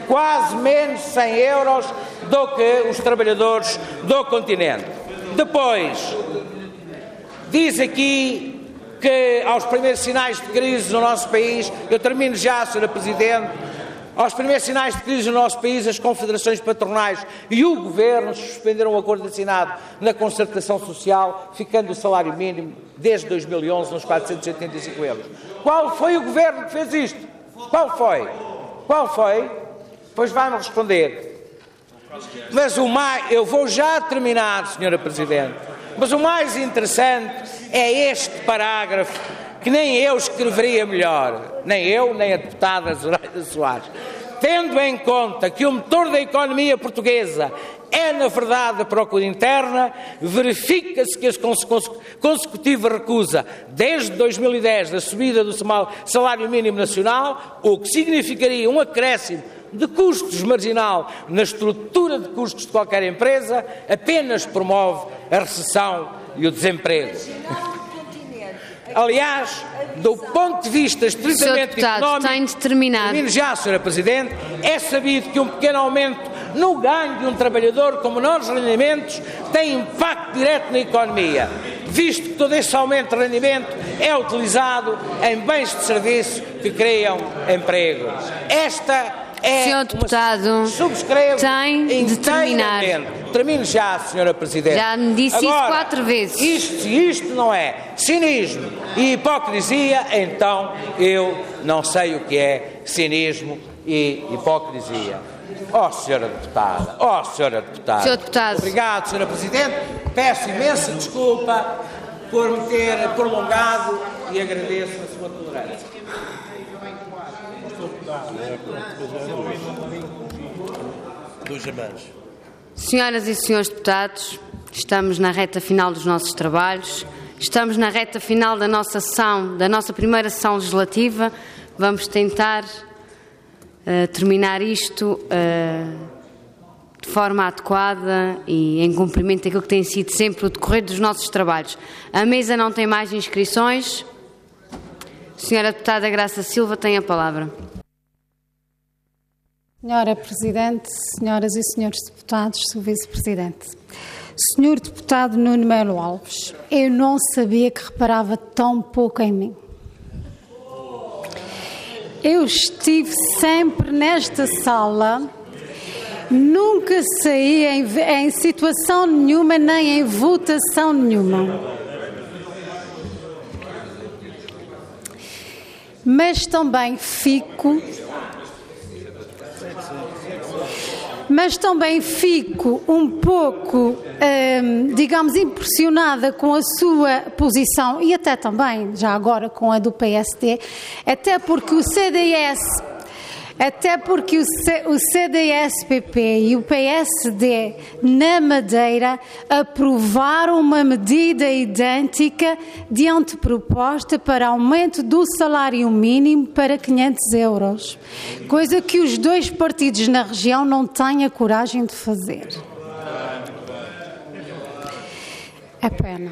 do que os trabalhadores do continente. Depois, diz aqui que aos primeiros sinais de crise no nosso país, eu termino já, Sra. Presidente, aos primeiros sinais de crise no nosso país, as confederações patronais e o Governo suspenderam o acordo assinado na concertação social, ficando o salário mínimo desde 2011 nos 485 euros. Qual foi o Governo que fez isto? Qual foi? Pois vai-me responder. Mas eu vou já terminar, Sra. Presidente. Mas o mais interessante é este parágrafo, que nem eu escreveria melhor, nem eu, nem a deputada Zoraida Soares. tendo em conta que o motor da economia portuguesa é, na verdade, a procura interna, verifica-se que a consecutiva recusa, desde 2010, da subida do salário mínimo nacional, o que significaria um acréscimo de custos marginal na estrutura de custos de qualquer empresa, apenas promove a recessão e o desemprego. Aliás, do ponto de vista estritamente económico, tem de terminar. termino já, Sra. Presidente, é sabido que um pequeno aumento no ganho de um trabalhador com menores rendimentos tem impacto direto na economia, visto que todo esse aumento de rendimento é utilizado em bens de serviço que criam emprego. Esta é Senhor Deputado, subscrevo tem de terminar. Termino já, Sra. Presidente. Já me disse Agora, isso 4 vezes. Se isto não é cinismo e hipocrisia, então eu não sei o que é cinismo e hipocrisia. Sra. Deputada, Sra. Deputada. Senhor Deputado. Obrigado, Sra. Presidente. Peço imensa desculpa por me ter prolongado e agradeço a sua tolerância. Senhoras e senhores deputados, estamos na reta final dos nossos trabalhos, estamos na reta final da nossa sessão, da nossa primeira sessão legislativa. Vamos tentar terminar isto de forma adequada e em cumprimento daquilo que tem sido sempre o decorrer dos nossos trabalhos. A mesa não tem mais inscrições. Senhora Deputada Graça Silva tem a palavra. Senhora Presidente, senhoras e senhores deputados, Sr. Vice-Presidente. Senhor Deputado Nuno Melo Alves, eu não sabia que reparava tão pouco em mim. Eu estive sempre nesta sala, nunca saí em situação nenhuma, nem em votação nenhuma. Mas também fico um pouco, digamos, impressionada com a sua posição e até também, já agora, com a do PSD, até porque o CDS-PP e o PSD na Madeira aprovaram uma medida idêntica de anteproposta para aumento do salário mínimo para 500 euros, coisa que os dois partidos na região não têm a coragem de fazer. É pena.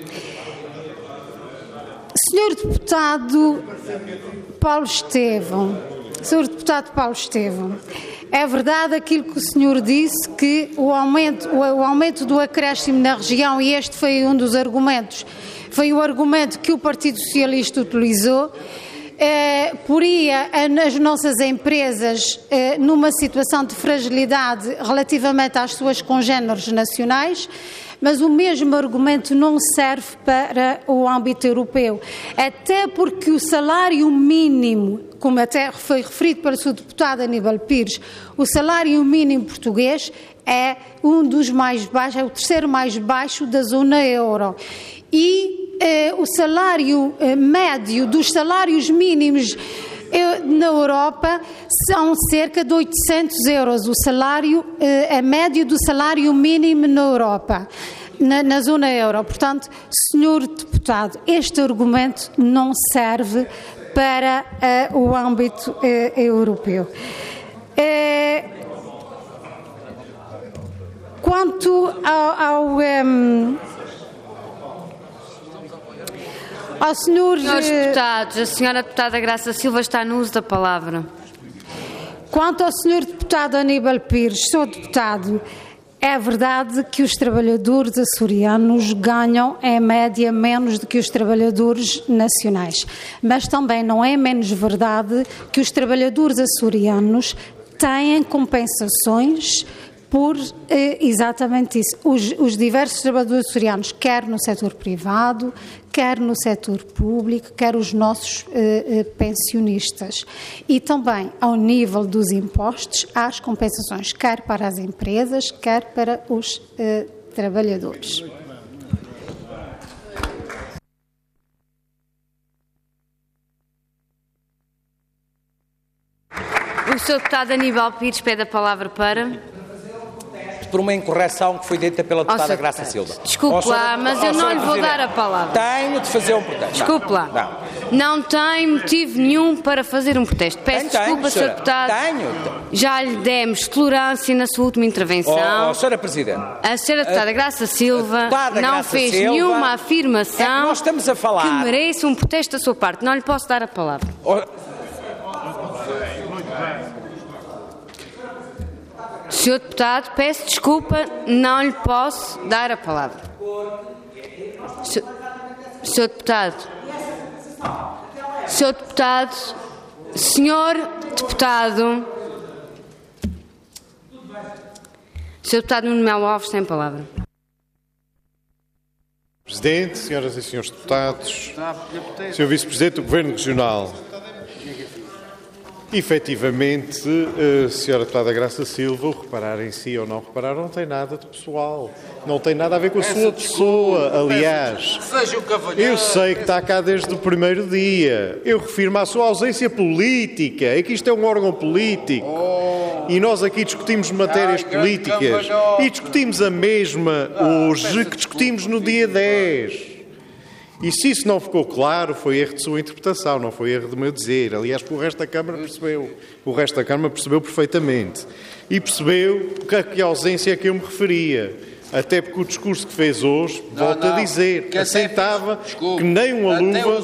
Senhor Deputado Paulo Estevão, Sr. Deputado Paulo Estevão, é verdade aquilo que o senhor disse, que o aumento do acréscimo na região, e este foi um dos argumentos, foi o argumento que o Partido Socialista utilizou, poria as nossas empresas numa situação de fragilidade relativamente às suas congêneres nacionais, mas o mesmo argumento não serve para o âmbito europeu, até porque o salário mínimo, como até foi referido pelo Sr. Deputado Aníbal Pires, o salário mínimo português é um dos mais baixos, é o terceiro mais baixo da zona euro. E o salário médio dos salários mínimos na Europa são cerca de 800 euros, o salário, a média do salário mínimo na Europa, na zona euro. Portanto, Sr. Deputado, este argumento não serve para o âmbito europeu. Quanto ao senhor... Senhores deputados, a senhora deputada Graça Silva está no uso da palavra. Quanto ao senhor deputado Aníbal Pires, Sr. Deputado, é verdade que os trabalhadores açorianos ganham, em média, menos do que os trabalhadores nacionais. Mas também não é menos verdade que os trabalhadores açorianos têm compensações por exatamente isso. Os diversos trabalhadores açorianos, quer no setor privado, quer no setor público, quer os nossos pensionistas. E também, ao nível dos impostos, há as compensações, quer para as empresas, quer para os trabalhadores. Sr. Deputado Aníbal Pires pede a palavra para... Por uma incorreção que foi dita pela deputada Sr. Graça Deputado, Silva. desculpe lá, mas eu não lhe vou dar a palavra. Tenho de fazer um protesto. Desculpe lá. Não tem motivo nenhum para fazer um protesto. Peço desculpa, Sr. Deputado. Já lhe demos tolerância na sua última intervenção. Sra. Presidente. A Sra. Deputada Graça Silva não fez nenhuma afirmação nós estamos a falar... que mereça um protesto da sua parte. Não lhe posso dar a palavra. Sr. Deputado, peço desculpa, não lhe posso dar a palavra. Sr. Deputado, Sr. Deputado Nuno Melo Alves tem a palavra. Presidente, senhoras e senhores deputados, Sr. Vice-Presidente do Governo Regional, efetivamente, a senhora deputada Graça Silva, o reparar em si ou não reparar, não tem nada de pessoal. Não tem nada a ver com a sua pessoa. Aliás, eu sei que está cá desde o primeiro dia. Eu refiro-me à sua ausência política. É que isto é um órgão político. E nós aqui discutimos matérias políticas. E discutimos a mesma hoje que discutimos no dia 10. E se isso não ficou claro, foi erro de sua interpretação, não foi erro do meu dizer. Aliás, porque o resto da Câmara percebeu. O resto da Câmara percebeu perfeitamente. E percebeu que a ausência é que eu me referia. Até porque o discurso que fez hoje, volto a dizer, aceitava que nem uma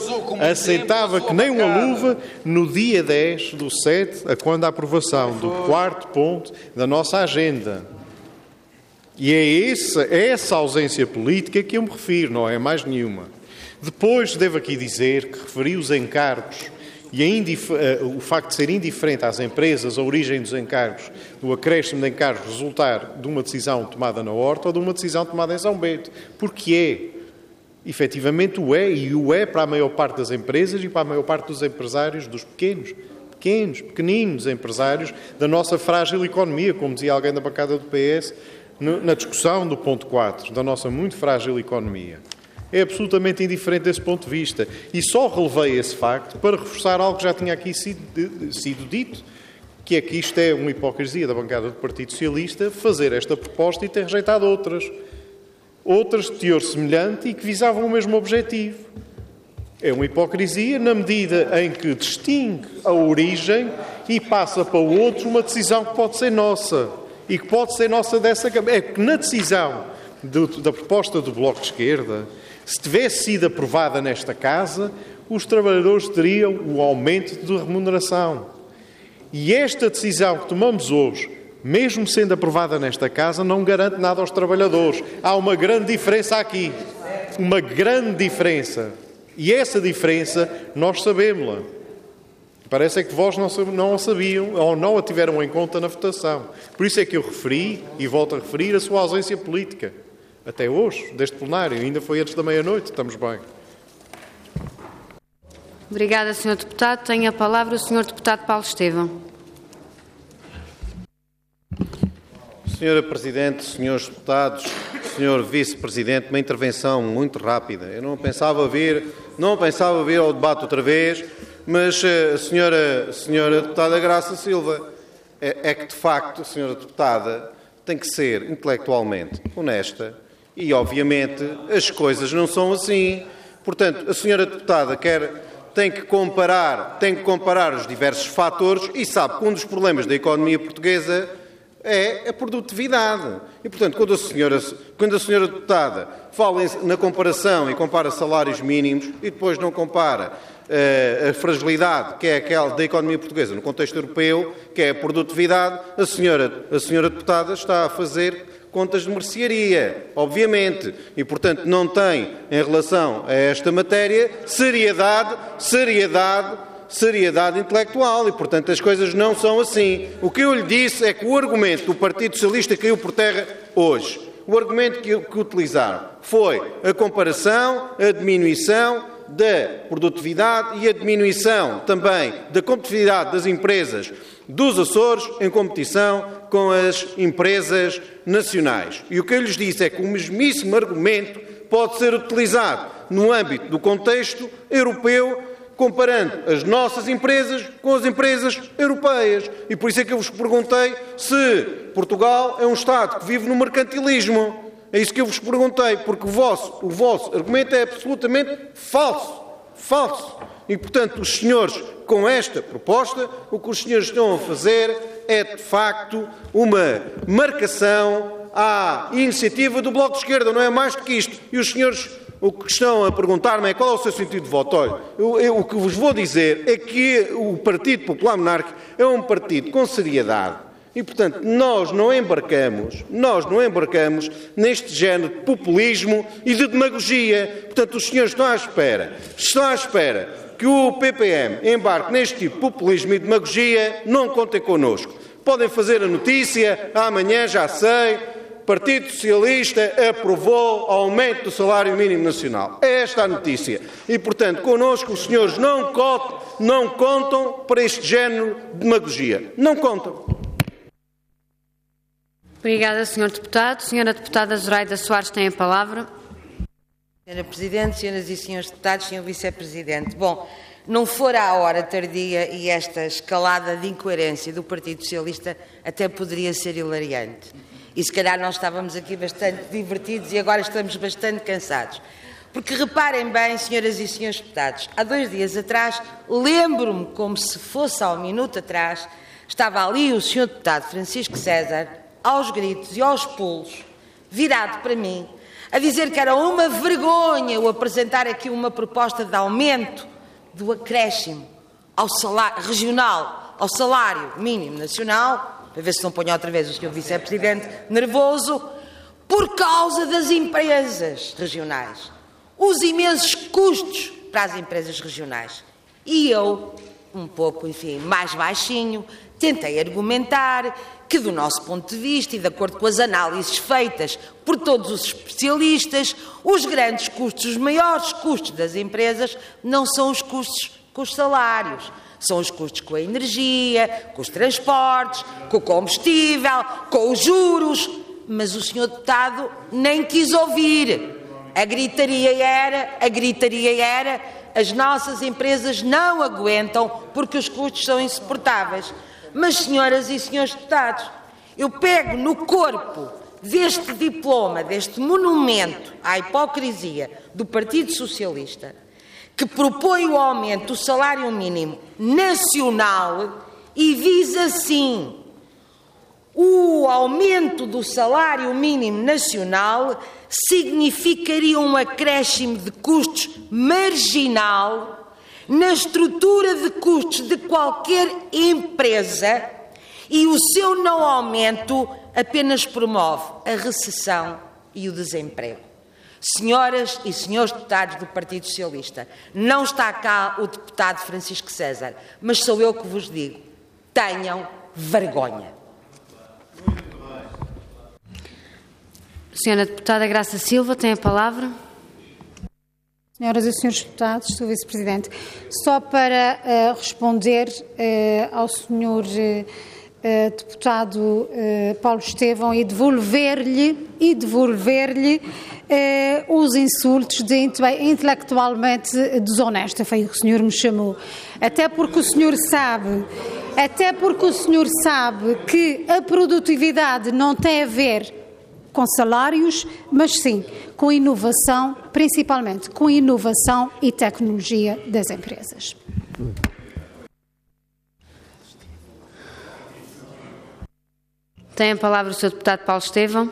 luva no dia 10 do 7, a quando a aprovação do 4º ponto da nossa agenda. E é essa ausência política que eu me refiro, não é mais nenhuma. Depois, devo aqui dizer que referi os encargos e o facto de ser indiferente às empresas a origem dos encargos, do acréscimo de encargos resultar de uma decisão tomada na Horta ou de uma decisão tomada em São Bento. Porque efetivamente o é, e o é para a maior parte das empresas e para a maior parte dos empresários, dos pequeninos empresários da nossa frágil economia, como dizia alguém da bancada do PS, na discussão do ponto 4, da nossa muito frágil economia. É absolutamente indiferente desse ponto de vista. E só relevei esse facto para reforçar algo que já tinha aqui sido dito, que é que isto é uma hipocrisia da bancada do Partido Socialista fazer esta proposta e ter rejeitado outras de teor semelhante e que visavam o mesmo objetivo. É uma hipocrisia na medida em que distingue a origem e passa para o outro uma decisão que pode ser nossa. E que pode ser nossa dessa Câmara. É que na decisão da proposta do Bloco de Esquerda, se tivesse sido aprovada nesta Casa, os trabalhadores teriam o aumento de remuneração. E esta decisão que tomamos hoje, mesmo sendo aprovada nesta Casa, não garante nada aos trabalhadores. Há uma grande diferença aqui. Uma grande diferença. E essa diferença nós sabemos-la. Parece é que vós não a sabiam ou não a tiveram em conta na votação. Por isso é que eu referi, e volto a referir, a sua ausência política. Até hoje, deste plenário, ainda foi antes da meia-noite, estamos bem. Obrigada, Sr. Deputado. Tem a palavra o Sr. Deputado Paulo Estevão. Senhora Presidente, senhores deputados, Sr. Vice-Presidente, uma intervenção muito rápida. Eu não pensava vir ao debate outra vez, mas a senhora Deputada Graça Silva, é que de facto a senhora Deputada tem que ser intelectualmente honesta e, obviamente, as coisas não são assim. Portanto, a senhora Deputada tem que comparar os diversos fatores e sabe que um dos problemas da economia portuguesa é a produtividade. E, portanto, quando a senhora Deputada fala na comparação e compara salários mínimos e depois não compara a fragilidade que é aquela da economia portuguesa no contexto europeu, que é a produtividade, a senhora Deputada está a fazer contas de mercearia, obviamente, e, portanto, não tem, em relação a esta matéria, seriedade intelectual e, portanto, as coisas não são assim. O que eu lhe disse é que o argumento do Partido Socialista caiu por terra hoje. O argumento que utilizaram foi a comparação, a diminuição da produtividade e a diminuição também da competitividade das empresas dos Açores em competição com as empresas nacionais. E o que eu lhes disse é que o mesmíssimo argumento pode ser utilizado no âmbito do contexto europeu comparando as nossas empresas com as empresas europeias. E por isso é que eu vos perguntei se Portugal é um Estado que vive no mercantilismo. É isso que eu vos perguntei, porque o vosso argumento é absolutamente falso. Falso. E, portanto, os senhores, com esta proposta, o que os senhores estão a fazer é, de facto, uma marcação à iniciativa do Bloco de Esquerda, não é mais do que isto. E os senhores, o que estão a perguntar-me é qual é o seu sentido de voto. Olha, o que vos vou dizer é que o Partido Popular Monárquico é um partido com seriedade. E, portanto, nós não embarcamos neste género de populismo e de demagogia. Portanto, os senhores estão à espera que o PPM embarque neste tipo de populismo e demagogia, não contem connosco. Podem fazer a notícia, amanhã já sei, o Partido Socialista aprovou o aumento do salário mínimo nacional. É esta a notícia. E, portanto, connosco os senhores não contam para este género de demagogia. Não contam. Obrigada, Sr. Deputado. Senhora Deputada Zoraida Soares tem a palavra. Senhora Presidente, Senhoras e Senhores Deputados, Senhor Vice-Presidente. Bom, não fora a hora tardia e esta escalada de incoerência do Partido Socialista até poderia ser hilariante. E se calhar nós estávamos aqui bastante divertidos e agora estamos bastante cansados. Porque reparem bem, Senhoras e Senhores Deputados, há 2 dias atrás, lembro-me como se fosse há um minuto atrás, estava ali o Sr. Deputado Francisco César, aos gritos e aos pulos, virado para mim, a dizer que era uma vergonha eu apresentar aqui uma proposta de aumento do acréscimo ao salário regional, ao salário mínimo nacional, para ver se não ponho outra vez o Sr. Vice-Presidente nervoso, por causa das empresas regionais. Os imensos custos para as empresas regionais. E eu, um pouco, enfim, mais baixinho, tentei argumentar que, do nosso ponto de vista e de acordo com as análises feitas por todos os especialistas, os grandes custos, os maiores custos das empresas não são os custos com os salários, são os custos com a energia, com os transportes, com o combustível, com os juros. Mas o Sr. Deputado nem quis ouvir. A gritaria era, as nossas empresas não aguentam porque os custos são insuportáveis. Mas, senhoras e senhores deputados, eu pego no corpo deste diploma, deste monumento à hipocrisia do Partido Socialista, que propõe o aumento do salário mínimo nacional e diz assim: o aumento do salário mínimo nacional significaria um acréscimo de custos marginal na estrutura de custos de qualquer empresa e o seu não aumento apenas promove a recessão e o desemprego. Senhoras e senhores deputados do Partido Socialista, não está cá o deputado Francisco César, mas sou eu que vos digo: tenham vergonha. Senhora Deputada Graça Silva tem a palavra. Senhoras e senhores deputados, Sr. Vice-Presidente, só para responder ao senhor deputado Paulo Estevão e devolver-lhe os insultos de intelectualmente desonesto, foi o que o senhor me chamou. Até porque o senhor sabe que a produtividade não tem a ver com salários, mas sim com inovação, principalmente com inovação e tecnologia das empresas. Tem a palavra o Sr. Deputado Paulo Estevão.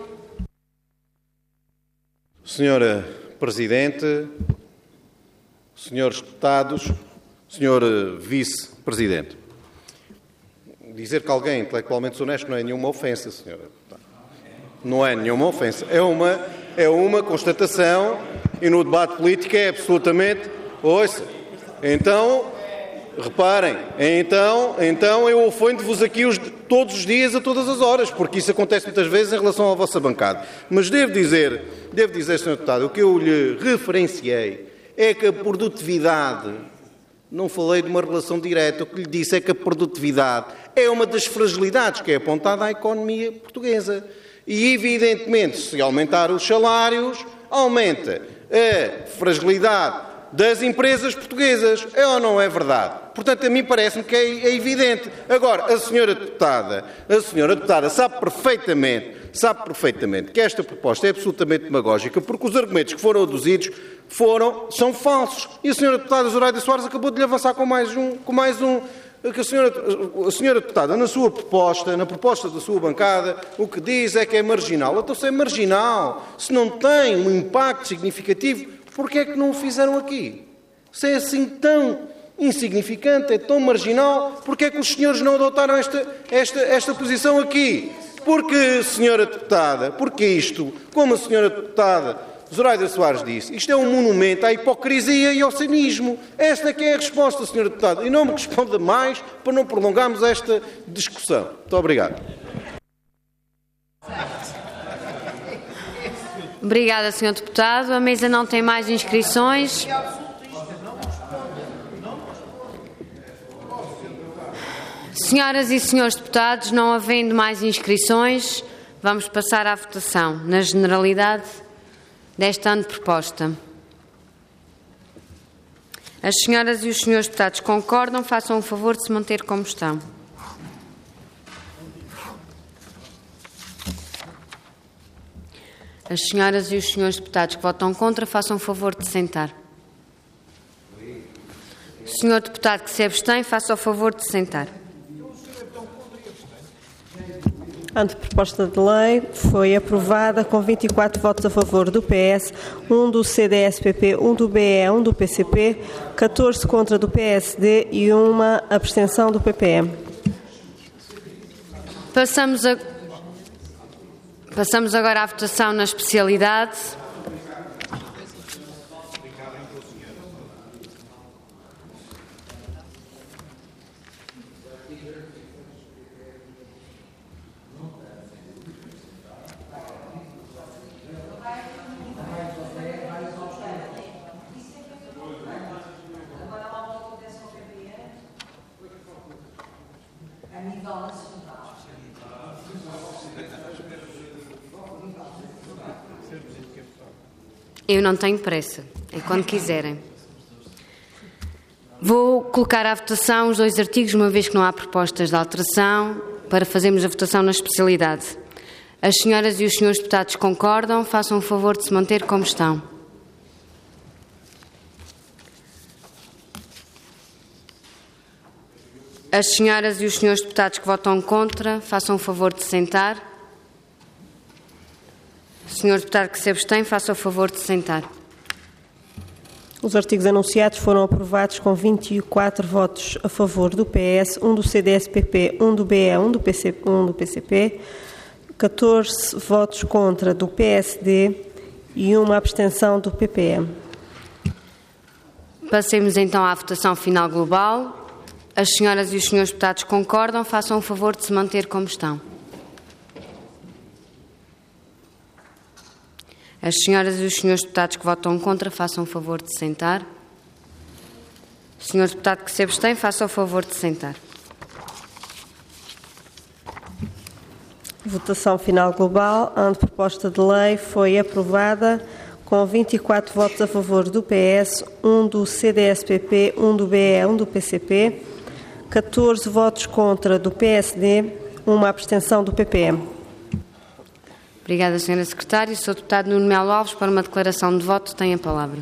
Senhora Presidente, senhores deputados, Senhor Vice-Presidente, dizer que alguém é intelectualmente desonesto não é nenhuma ofensa, senhora. Não é nenhuma ofensa, é uma constatação e no debate político é absolutamente... Ouça, então, reparem, então eu ofendo-vos aqui todos os dias, a todas as horas, porque isso acontece muitas vezes em relação à vossa bancada. Mas devo dizer, Sr. Deputado, o que eu lhe referenciei é que a produtividade, não falei de uma relação direta, o que lhe disse é que a produtividade é uma das fragilidades que é apontada à economia portuguesa. E, evidentemente, se aumentar os salários, aumenta a fragilidade das empresas portuguesas. É ou não é verdade? Portanto, a mim parece-me que é evidente. Agora, a senhora deputada sabe perfeitamente que esta proposta é absolutamente demagógica, porque os argumentos que foram aduzidos são falsos. E a senhora deputada Zoraida Soares acabou de lhe avançar com mais um. Que a senhora deputada, na proposta da sua bancada, o que diz é que é marginal. Então, se é marginal, se não tem um impacto significativo, porquê é que não o fizeram aqui? Se é assim tão insignificante, é tão marginal, porquê é que os senhores não adotaram esta posição aqui? Porque, senhora deputada, porque isto, como a senhora deputada Zoraida Soares disse, isto é um monumento à hipocrisia e ao cinismo. Esta é que é a resposta, senhora deputada. E não me responda mais para não prolongarmos esta discussão. Muito obrigado. Obrigada, senhor deputado. A mesa não tem mais inscrições. Senhoras e senhores deputados, não havendo mais inscrições, vamos passar à votação. Na generalidade desta anteproposta. As senhoras e os senhores deputados concordam, façam o favor de se manter como estão. As senhoras e os senhores deputados que votam contra, façam o favor de se sentar. O senhor deputado que se abstém, faça o favor de se sentar. A anteproposta de lei foi aprovada com 24 votos a favor do PS, 1 do CDS-PP, 1 do BE, 1 do PCP, 14 contra do PSD e uma abstenção do PPM. Passamos agora à votação na especialidade. Eu não tenho pressa, é quando quiserem. Vou colocar à votação os dois artigos, uma vez que não há propostas de alteração, para fazermos a votação na especialidade. As senhoras e os senhores deputados concordam, façam o favor de se manter como estão. As senhoras e os senhores deputados que votam contra, façam o favor de se sentar. O senhor deputado que se abstém, faça o favor de se sentar. Os artigos anunciados foram aprovados com 24 votos a favor do PS, 1 do CDS-PP, 1 do BE, 1 do PCP, 14 votos contra do PSD e uma abstenção do PPM. Passemos então à votação final global. As senhoras e os senhores deputados concordam, façam o favor de se manter como estão. As senhoras e os senhores deputados que votam contra, façam o favor de se sentar. O senhor deputado que se abstém, faça o favor de se sentar. Votação final global. A anteproposta de lei foi aprovada com 24 votos a favor do PS, 1 do CDS-PP, 1 do BE, 1 do PCP, 14 votos contra do PSD, uma abstenção do PPM. Obrigada, Sra. Secretária. O Sr. Deputado Nuno Melo Alves, para uma declaração de voto, tem a palavra.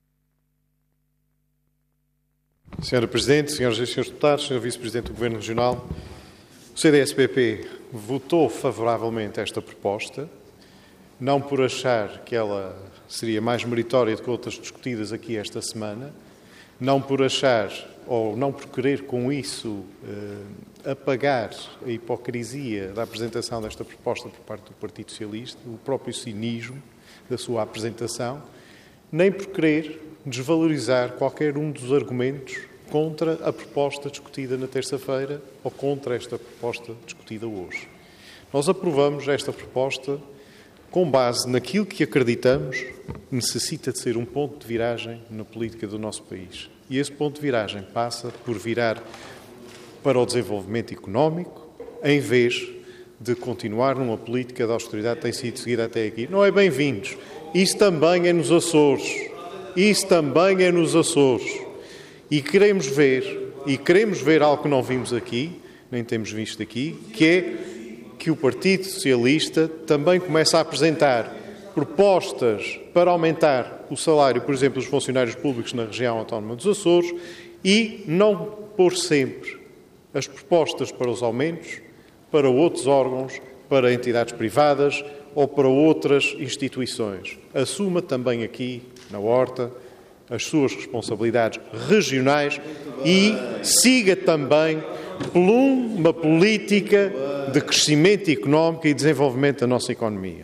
Sra. Presidente, Senhoras e Senhores Deputados, Sr. Vice-Presidente do Governo Regional, o CDS-PP votou favoravelmente a esta proposta, não por achar que ela seria mais meritória do que outras discutidas aqui esta semana, não por achar ou não por querer com isso apagar a hipocrisia da apresentação desta proposta por parte do Partido Socialista, o próprio cinismo da sua apresentação, nem por querer desvalorizar qualquer um dos argumentos contra a proposta discutida na terça-feira ou contra esta proposta discutida hoje. Nós aprovamos esta proposta com base naquilo que acreditamos necessita de ser um ponto de viragem na política do nosso país. E esse ponto de viragem passa por virar para o desenvolvimento económico, em vez de continuar numa política de austeridade que tem sido seguida até aqui. Não é bem-vindos. Isso também é nos Açores. isso também é nos Açores. E queremos ver algo que não vimos aqui, nem temos visto aqui, que é que o Partido Socialista também começa a apresentar propostas para aumentar o salário, por exemplo, dos funcionários públicos na região autónoma dos Açores e não pôr sempre as propostas para os aumentos para outros órgãos, para entidades privadas ou para outras instituições. Assuma também aqui, na Horta, as suas responsabilidades regionais e siga também por uma política de crescimento económico e desenvolvimento da nossa economia.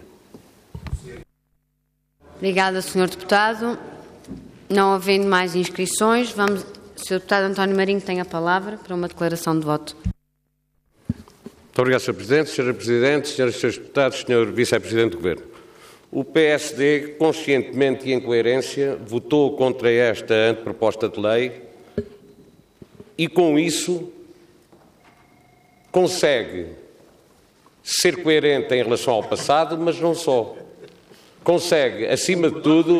Obrigada, Sr. Deputado. Não havendo mais inscrições, vamos... O Sr. Deputado António Marinho tem a palavra para uma declaração de voto. Muito obrigado, Sr. Presidente. Sra. Presidente, Sras. e Srs. Deputados, Sr. Vice-Presidente do Governo. O PSD, conscientemente e em coerência, votou contra esta anteproposta de lei e, com isso, consegue ser coerente em relação ao passado, mas não só. Consegue, acima de tudo,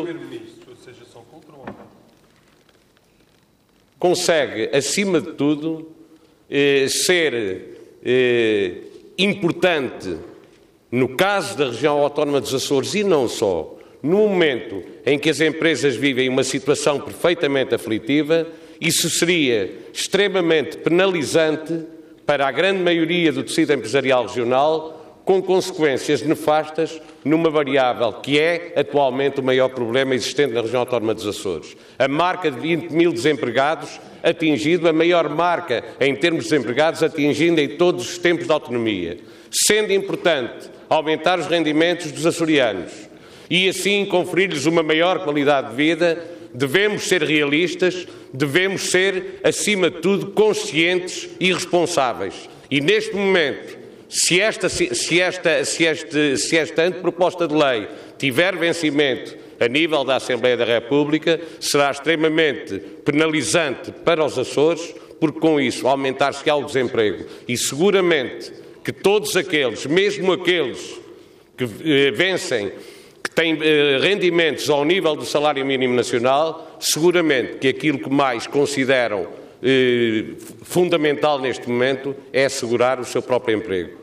ser importante no caso da região autónoma dos Açores e não só, no momento em que as empresas vivem uma situação perfeitamente aflitiva, isso seria extremamente penalizante para a grande maioria do tecido empresarial regional, com consequências nefastas numa variável que é atualmente o maior problema existente na região autónoma dos Açores. A marca de 20 mil desempregados atingido, a maior marca em termos de desempregados atingindo em todos os tempos de autonomia. Sendo importante aumentar os rendimentos dos açorianos e assim conferir-lhes uma maior qualidade de vida, devemos ser realistas, devemos ser, acima de tudo, conscientes e responsáveis. E neste momento, se esta anteproposta de lei tiver vencimento a nível da Assembleia da República, será extremamente penalizante para os Açores, porque com isso aumentar-se-á o desemprego. E seguramente que todos aqueles, mesmo aqueles que vencem, que têm rendimentos ao nível do salário mínimo nacional, seguramente que aquilo que mais consideram fundamental neste momento é assegurar o seu próprio emprego.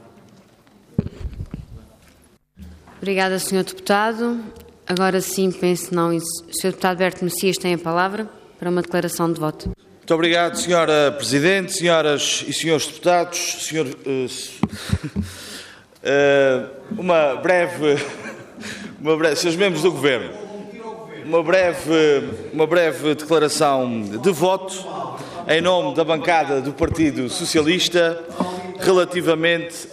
Obrigada, Sr. Deputado. Agora sim, penso não. O Sr. Deputado Berto Messias tem a palavra para uma declaração de voto. Muito obrigado, Sra. Presidente, senhoras e senhores deputados. Senhores membros do Governo, uma breve declaração de voto em nome da bancada do Partido Socialista relativamente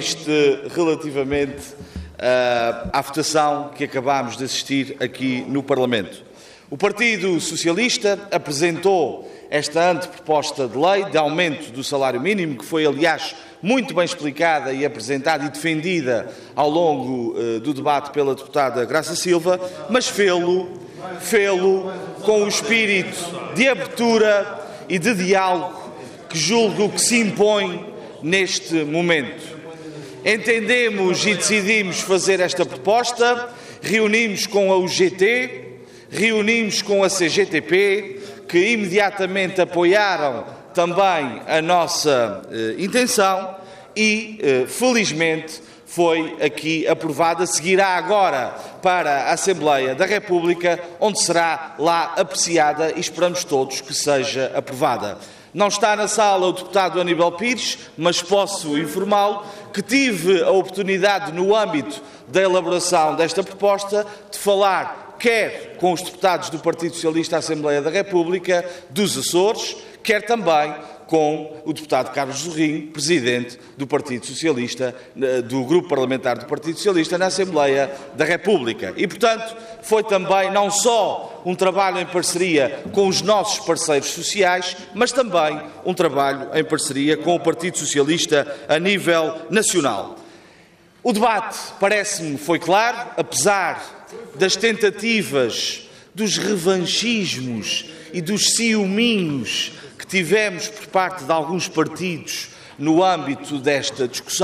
à votação que acabámos de assistir aqui no Parlamento. O Partido Socialista apresentou esta anteproposta de lei de aumento do salário mínimo, que foi, aliás, muito bem explicada e apresentada e defendida ao longo do debate pela deputada Graça Silva, mas fê-lo com o espírito de abertura e de diálogo que julgo que se impõe neste momento. Entendemos e decidimos fazer esta proposta, reunimos com a UGT, reunimos com a CGTP, que imediatamente apoiaram também a nossa intenção e, felizmente, foi aqui aprovada. Seguirá agora para a Assembleia da República, onde será lá apreciada e esperamos todos que seja aprovada. Não está na sala o deputado Aníbal Pires, mas posso informá-lo que tive a oportunidade, no âmbito da elaboração desta proposta, de falar quer com os deputados do Partido Socialista da Assembleia da República dos Açores, quer também com o deputado Carlos Zorrinho, presidente do Partido Socialista, do Grupo Parlamentar do Partido Socialista na Assembleia da República. E, portanto, foi também não só um trabalho em parceria com os nossos parceiros sociais, mas também um trabalho em parceria com o Partido Socialista a nível nacional. O debate, parece-me, foi claro, apesar das tentativas, dos revanchismos e dos ciúminhos que tivemos por parte de alguns partidos no âmbito desta discussão,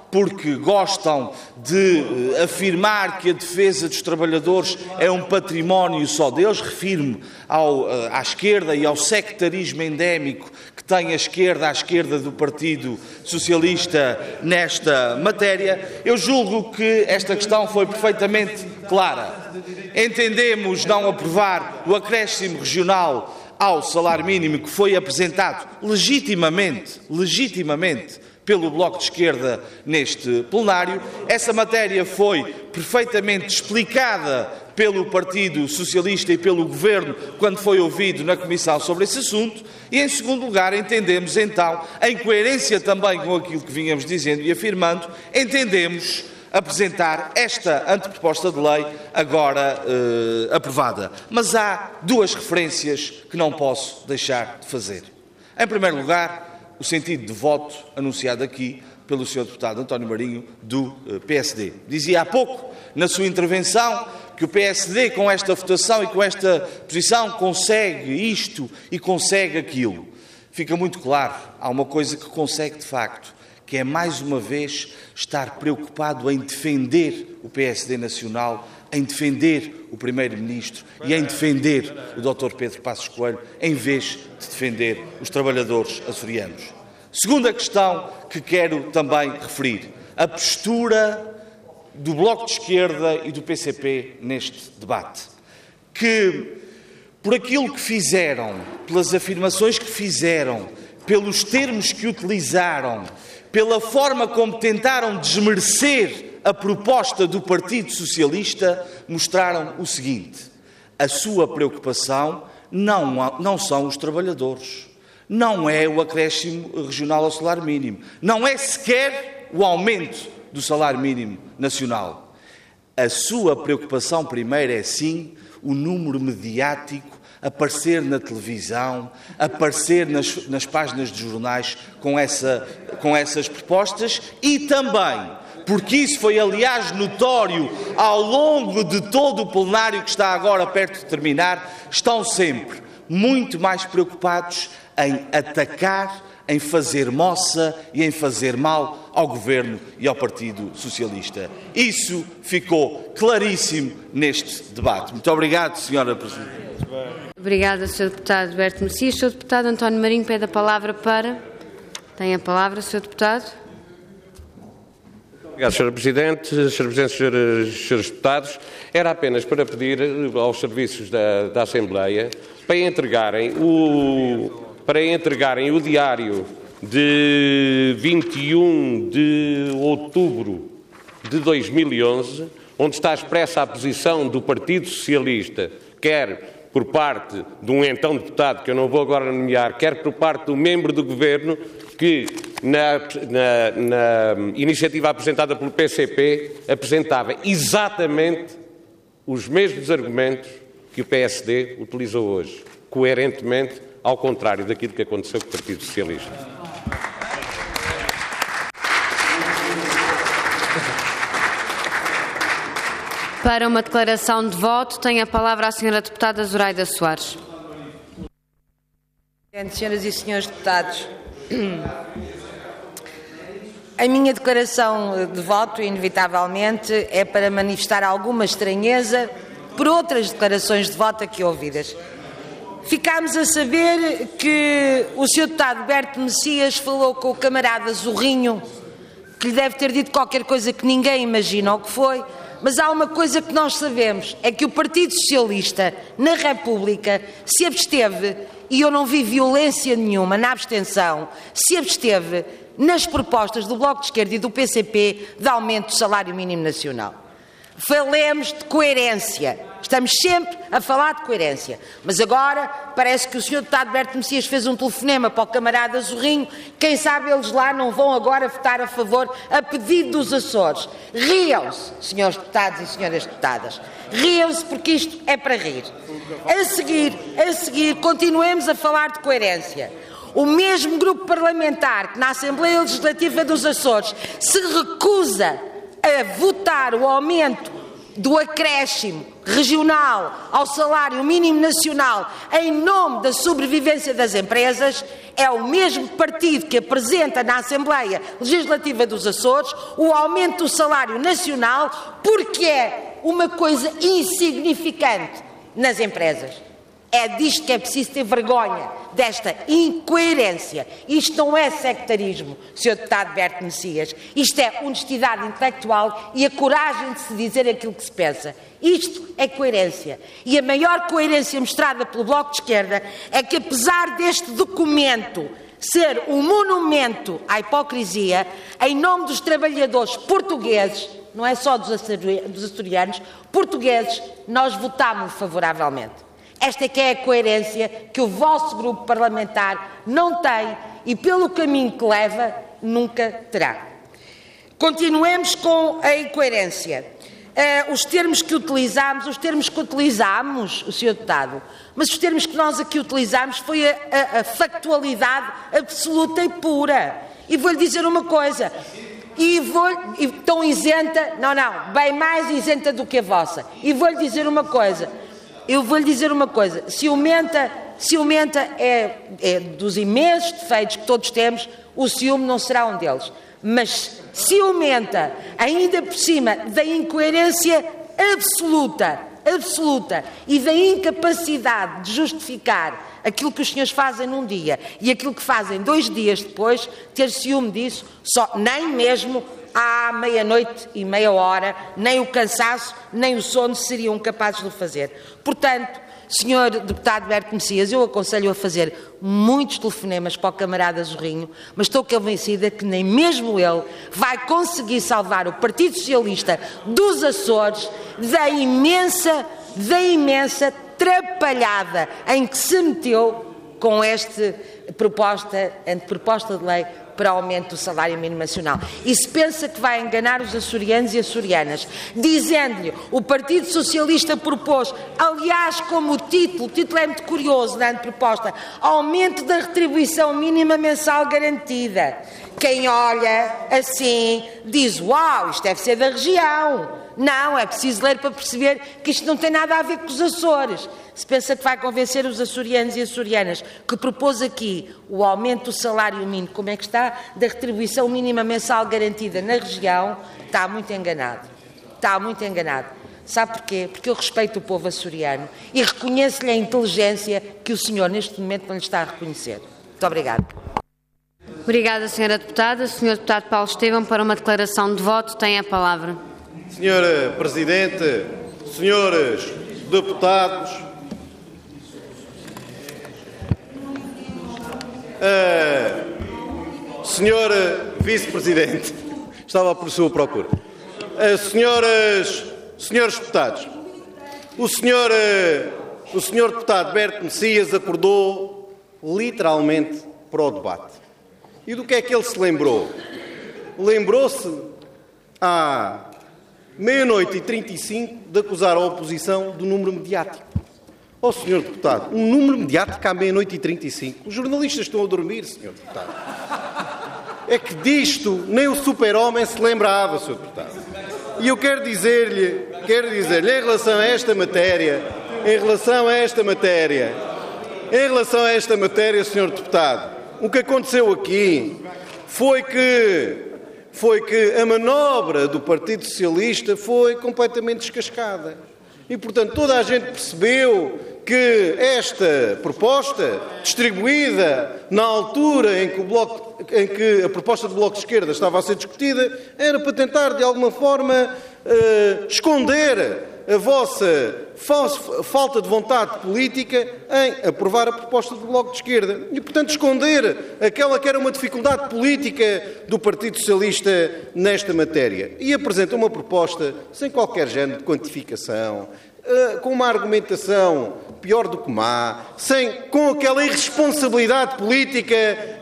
porque gostam de afirmar que a defesa dos trabalhadores é um património só deles, refiro-me à esquerda e ao sectarismo endémico que tem a esquerda à esquerda do Partido Socialista nesta matéria. Eu julgo que esta questão foi perfeitamente clara. Entendemos não aprovar o acréscimo regional ao salário mínimo que foi apresentado legitimamente pelo Bloco de Esquerda neste plenário. Essa matéria foi perfeitamente explicada pelo Partido Socialista e pelo Governo quando foi ouvido na Comissão sobre esse assunto. E, em segundo lugar, entendemos então, em coerência também com aquilo que vínhamos dizendo e afirmando, entendemos apresentar esta anteproposta de lei agora aprovada. Mas há duas referências que não posso deixar de fazer. Em primeiro lugar, o sentido de voto anunciado aqui pelo Sr. Deputado António Marinho, do PSD. Dizia há pouco, na sua intervenção, que o PSD, com esta votação e com esta posição, consegue isto e consegue aquilo. Fica muito claro, há uma coisa que consegue de facto, que é, mais uma vez, estar preocupado em defender o PSD nacional, em defender o Primeiro-Ministro e em defender o Dr. Pedro Passos Coelho, em vez de defender os trabalhadores açorianos. Segunda questão que quero também referir, a postura do Bloco de Esquerda e do PCP neste debate, que, por aquilo que fizeram, pelas afirmações que fizeram, pelos termos que utilizaram, pela forma como tentaram desmerecer a proposta do Partido Socialista, mostraram o seguinte: a sua preocupação não são os trabalhadores, não é o acréscimo regional ao salário mínimo, não é sequer o aumento do salário mínimo nacional. A sua preocupação primeiro é sim o número mediático, aparecer na televisão, aparecer nas páginas de jornais com essas propostas, e também, porque isso foi aliás notório ao longo de todo o plenário que está agora perto de terminar, estão sempre muito mais preocupados em atacar, em fazer moça e em fazer mal ao Governo e ao Partido Socialista. Isso ficou claríssimo neste debate. Muito obrigado, Sra. Presidente. Obrigada, Sr. Deputado Berto Messias. Sr. Deputado António Marinho pede a palavra para... Tem a palavra, Sr. Deputado. Obrigado, Sr. Presidente. Sr. Presidente, Srs. Deputados, era apenas para pedir aos serviços da Assembleia para entregarem o diário de 21 de outubro de 2011, onde está expressa a posição do Partido Socialista, quer por parte de um então deputado, que eu não vou agora nomear, quer por parte do membro do Governo, que na iniciativa apresentada pelo PCP apresentava exatamente os mesmos argumentos que o PSD utilizou hoje, coerentemente, ao contrário daquilo que aconteceu com o Partido Socialista. Para uma declaração de voto, tem a palavra a Sra. Deputada Zoraida Soares. Senhoras e senhores deputados, a minha declaração de voto, inevitavelmente, é para manifestar alguma estranheza por outras declarações de voto aqui ouvidas. Ficámos a saber que o Sr. Deputado Berto Messias falou com o camarada Zorrinho, que lhe deve ter dito qualquer coisa que ninguém imagina o que foi, mas há uma coisa que nós sabemos, é que o Partido Socialista, na República, se absteve, e eu não vi violência nenhuma na abstenção, se absteve nas propostas do Bloco de Esquerda e do PCP de aumento do salário mínimo nacional. Falemos de coerência. Estamos sempre a falar de coerência. Mas agora parece que o Sr. Deputado Berto Messias fez um telefonema para o camarada Zorrinho. Quem sabe eles lá não vão agora votar a favor, a pedido dos Açores. Riam-se, senhores deputados e senhoras deputadas. Riam-se, porque isto é para rir. A seguir, continuemos a falar de coerência. O mesmo grupo parlamentar que na Assembleia Legislativa dos Açores se recusa a votar o aumento do acréscimo regional ao salário mínimo nacional em nome da sobrevivência das empresas, é o mesmo partido que apresenta na Assembleia Legislativa dos Açores o aumento do salário nacional porque é uma coisa insignificante nas empresas. É disto que é preciso ter vergonha, desta incoerência. Isto não é sectarismo, Sr. Deputado Berto Messias. Isto é honestidade intelectual e a coragem de se dizer aquilo que se pensa. Isto é coerência. E a maior coerência mostrada pelo Bloco de Esquerda é que, apesar deste documento ser um monumento à hipocrisia, em nome dos trabalhadores portugueses, não é só dos açorianos, portugueses, nós votámos favoravelmente. Esta é que é a coerência que o vosso grupo parlamentar não tem e, pelo caminho que leva, nunca terá. Continuemos com a incoerência. Os termos que utilizámos, o Sr. Deputado, mas os termos que nós aqui utilizámos foi a factualidade absoluta e pura. E vou-lhe dizer uma coisa, e tão isenta, não, bem mais isenta do que a vossa. E vou-lhe dizer uma coisa, ciumenta é dos imensos defeitos que todos temos, o ciúme não será um deles. Mas ciumenta, ainda por cima da incoerência absoluta e da incapacidade de justificar aquilo que os senhores fazem num dia e aquilo que fazem 2 dias depois, ter ciúme disso, nem mesmo à meia-noite e meia hora, nem o cansaço, nem o sono seriam capazes de o fazer. Portanto, Sr. Deputado Berto Messias, eu aconselho a fazer muitos telefonemas para o camarada Zorrinho, mas estou convencida que nem mesmo ele vai conseguir salvar o Partido Socialista dos Açores da imensa trapalhada em que se meteu com esta proposta de lei para aumento do salário mínimo nacional. E se pensa que vai enganar os açorianos e açorianas, dizendo-lhe o Partido Socialista propôs, aliás, como o título é muito curioso na proposta, aumento da retribuição mínima mensal garantida. Quem olha assim diz, uau, isto deve ser da região. Não, é preciso ler para perceber que isto não tem nada a ver com os Açores. Se pensa que vai convencer os açorianos e açorianas que propôs aqui o aumento do salário mínimo, como é que está, da retribuição mínima mensal garantida na região, está muito enganado. Sabe porquê? Porque eu respeito o povo açoriano e reconheço-lhe a inteligência que o senhor neste momento não lhe está a reconhecer. Muito obrigada. Obrigada, Sra. Deputada. O Sr. Deputado Paulo Estevão, para uma declaração de voto, tem a palavra. Senhora Presidente, senhores deputados, senhora Vice-Presidente, estava por sua procura, senhores deputados, o senhor deputado Berto Messias acordou literalmente para o debate. E do que é que ele se lembrou? Lembrou-se à meia-noite e 35 de acusar a oposição do número mediático. Oh, Sr. Deputado, um número mediático à meia-noite e 35. Os jornalistas estão a dormir, Sr. Deputado. É que disto nem o super-homem se lembrava, Sr. Deputado. E eu quero dizer-lhe, em relação a esta matéria, Sr. Deputado, o que aconteceu aqui foi que a manobra do Partido Socialista foi completamente descascada. E, portanto, toda a gente percebeu que esta proposta, distribuída na altura em que a proposta do Bloco de Esquerda estava a ser discutida, era para tentar, de alguma forma, esconder a vossa falta de vontade política em aprovar a proposta do Bloco de Esquerda e, portanto, esconder aquela que era uma dificuldade política do Partido Socialista nesta matéria. E apresenta uma proposta sem qualquer género de quantificação, com uma argumentação pior do que má, com aquela irresponsabilidade política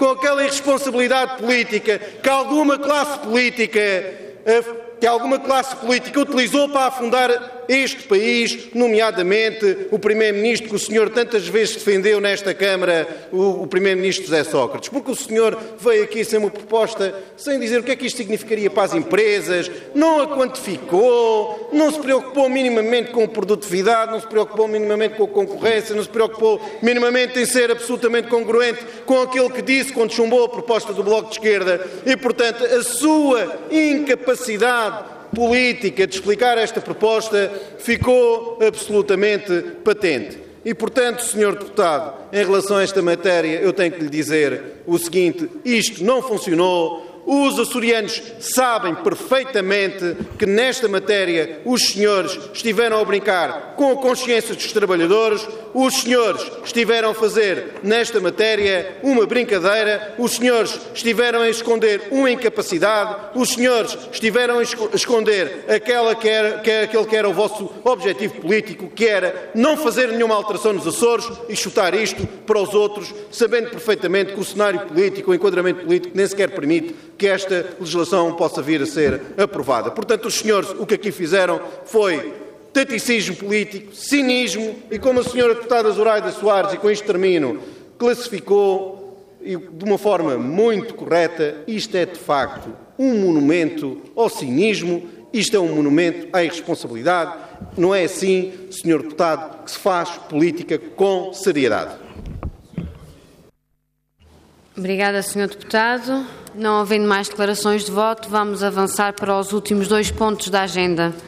que alguma classe política utilizou para afundar este país, nomeadamente o Primeiro-Ministro que o senhor tantas vezes defendeu nesta Câmara, o Primeiro-Ministro José Sócrates, porque o senhor veio aqui sem uma proposta, sem dizer o que é que isto significaria para as empresas, não a quantificou, não se preocupou minimamente com a produtividade, não se preocupou minimamente com a concorrência, não se preocupou minimamente em ser absolutamente congruente com aquilo que disse quando chumbou a proposta do Bloco de Esquerda e, portanto, a sua incapacidade política de explicar esta proposta ficou absolutamente patente. E, portanto, Sr. Deputado, em relação a esta matéria, eu tenho que lhe dizer o seguinte: isto não funcionou. Os açorianos sabem perfeitamente que nesta matéria os senhores estiveram a brincar com a consciência dos trabalhadores, os senhores estiveram a fazer nesta matéria uma brincadeira, os senhores estiveram a esconder uma incapacidade, os senhores estiveram a esconder aquele que era o vosso objetivo político, que era não fazer nenhuma alteração nos Açores e chutar isto para os outros, sabendo perfeitamente que o cenário político, o enquadramento político, nem sequer permite que esta legislação possa vir a ser aprovada. Portanto, os senhores o que aqui fizeram foi taticismo político, cinismo e, como a senhora deputada Zoraida Soares, e com isto termino, classificou de uma forma muito correta, isto é de facto um monumento ao cinismo, isto é um monumento à irresponsabilidade. Não é assim, senhor deputado, que se faz política com seriedade. Obrigada, Sr. Deputado. Não havendo mais declarações de voto, vamos avançar para os últimos 2 pontos da agenda.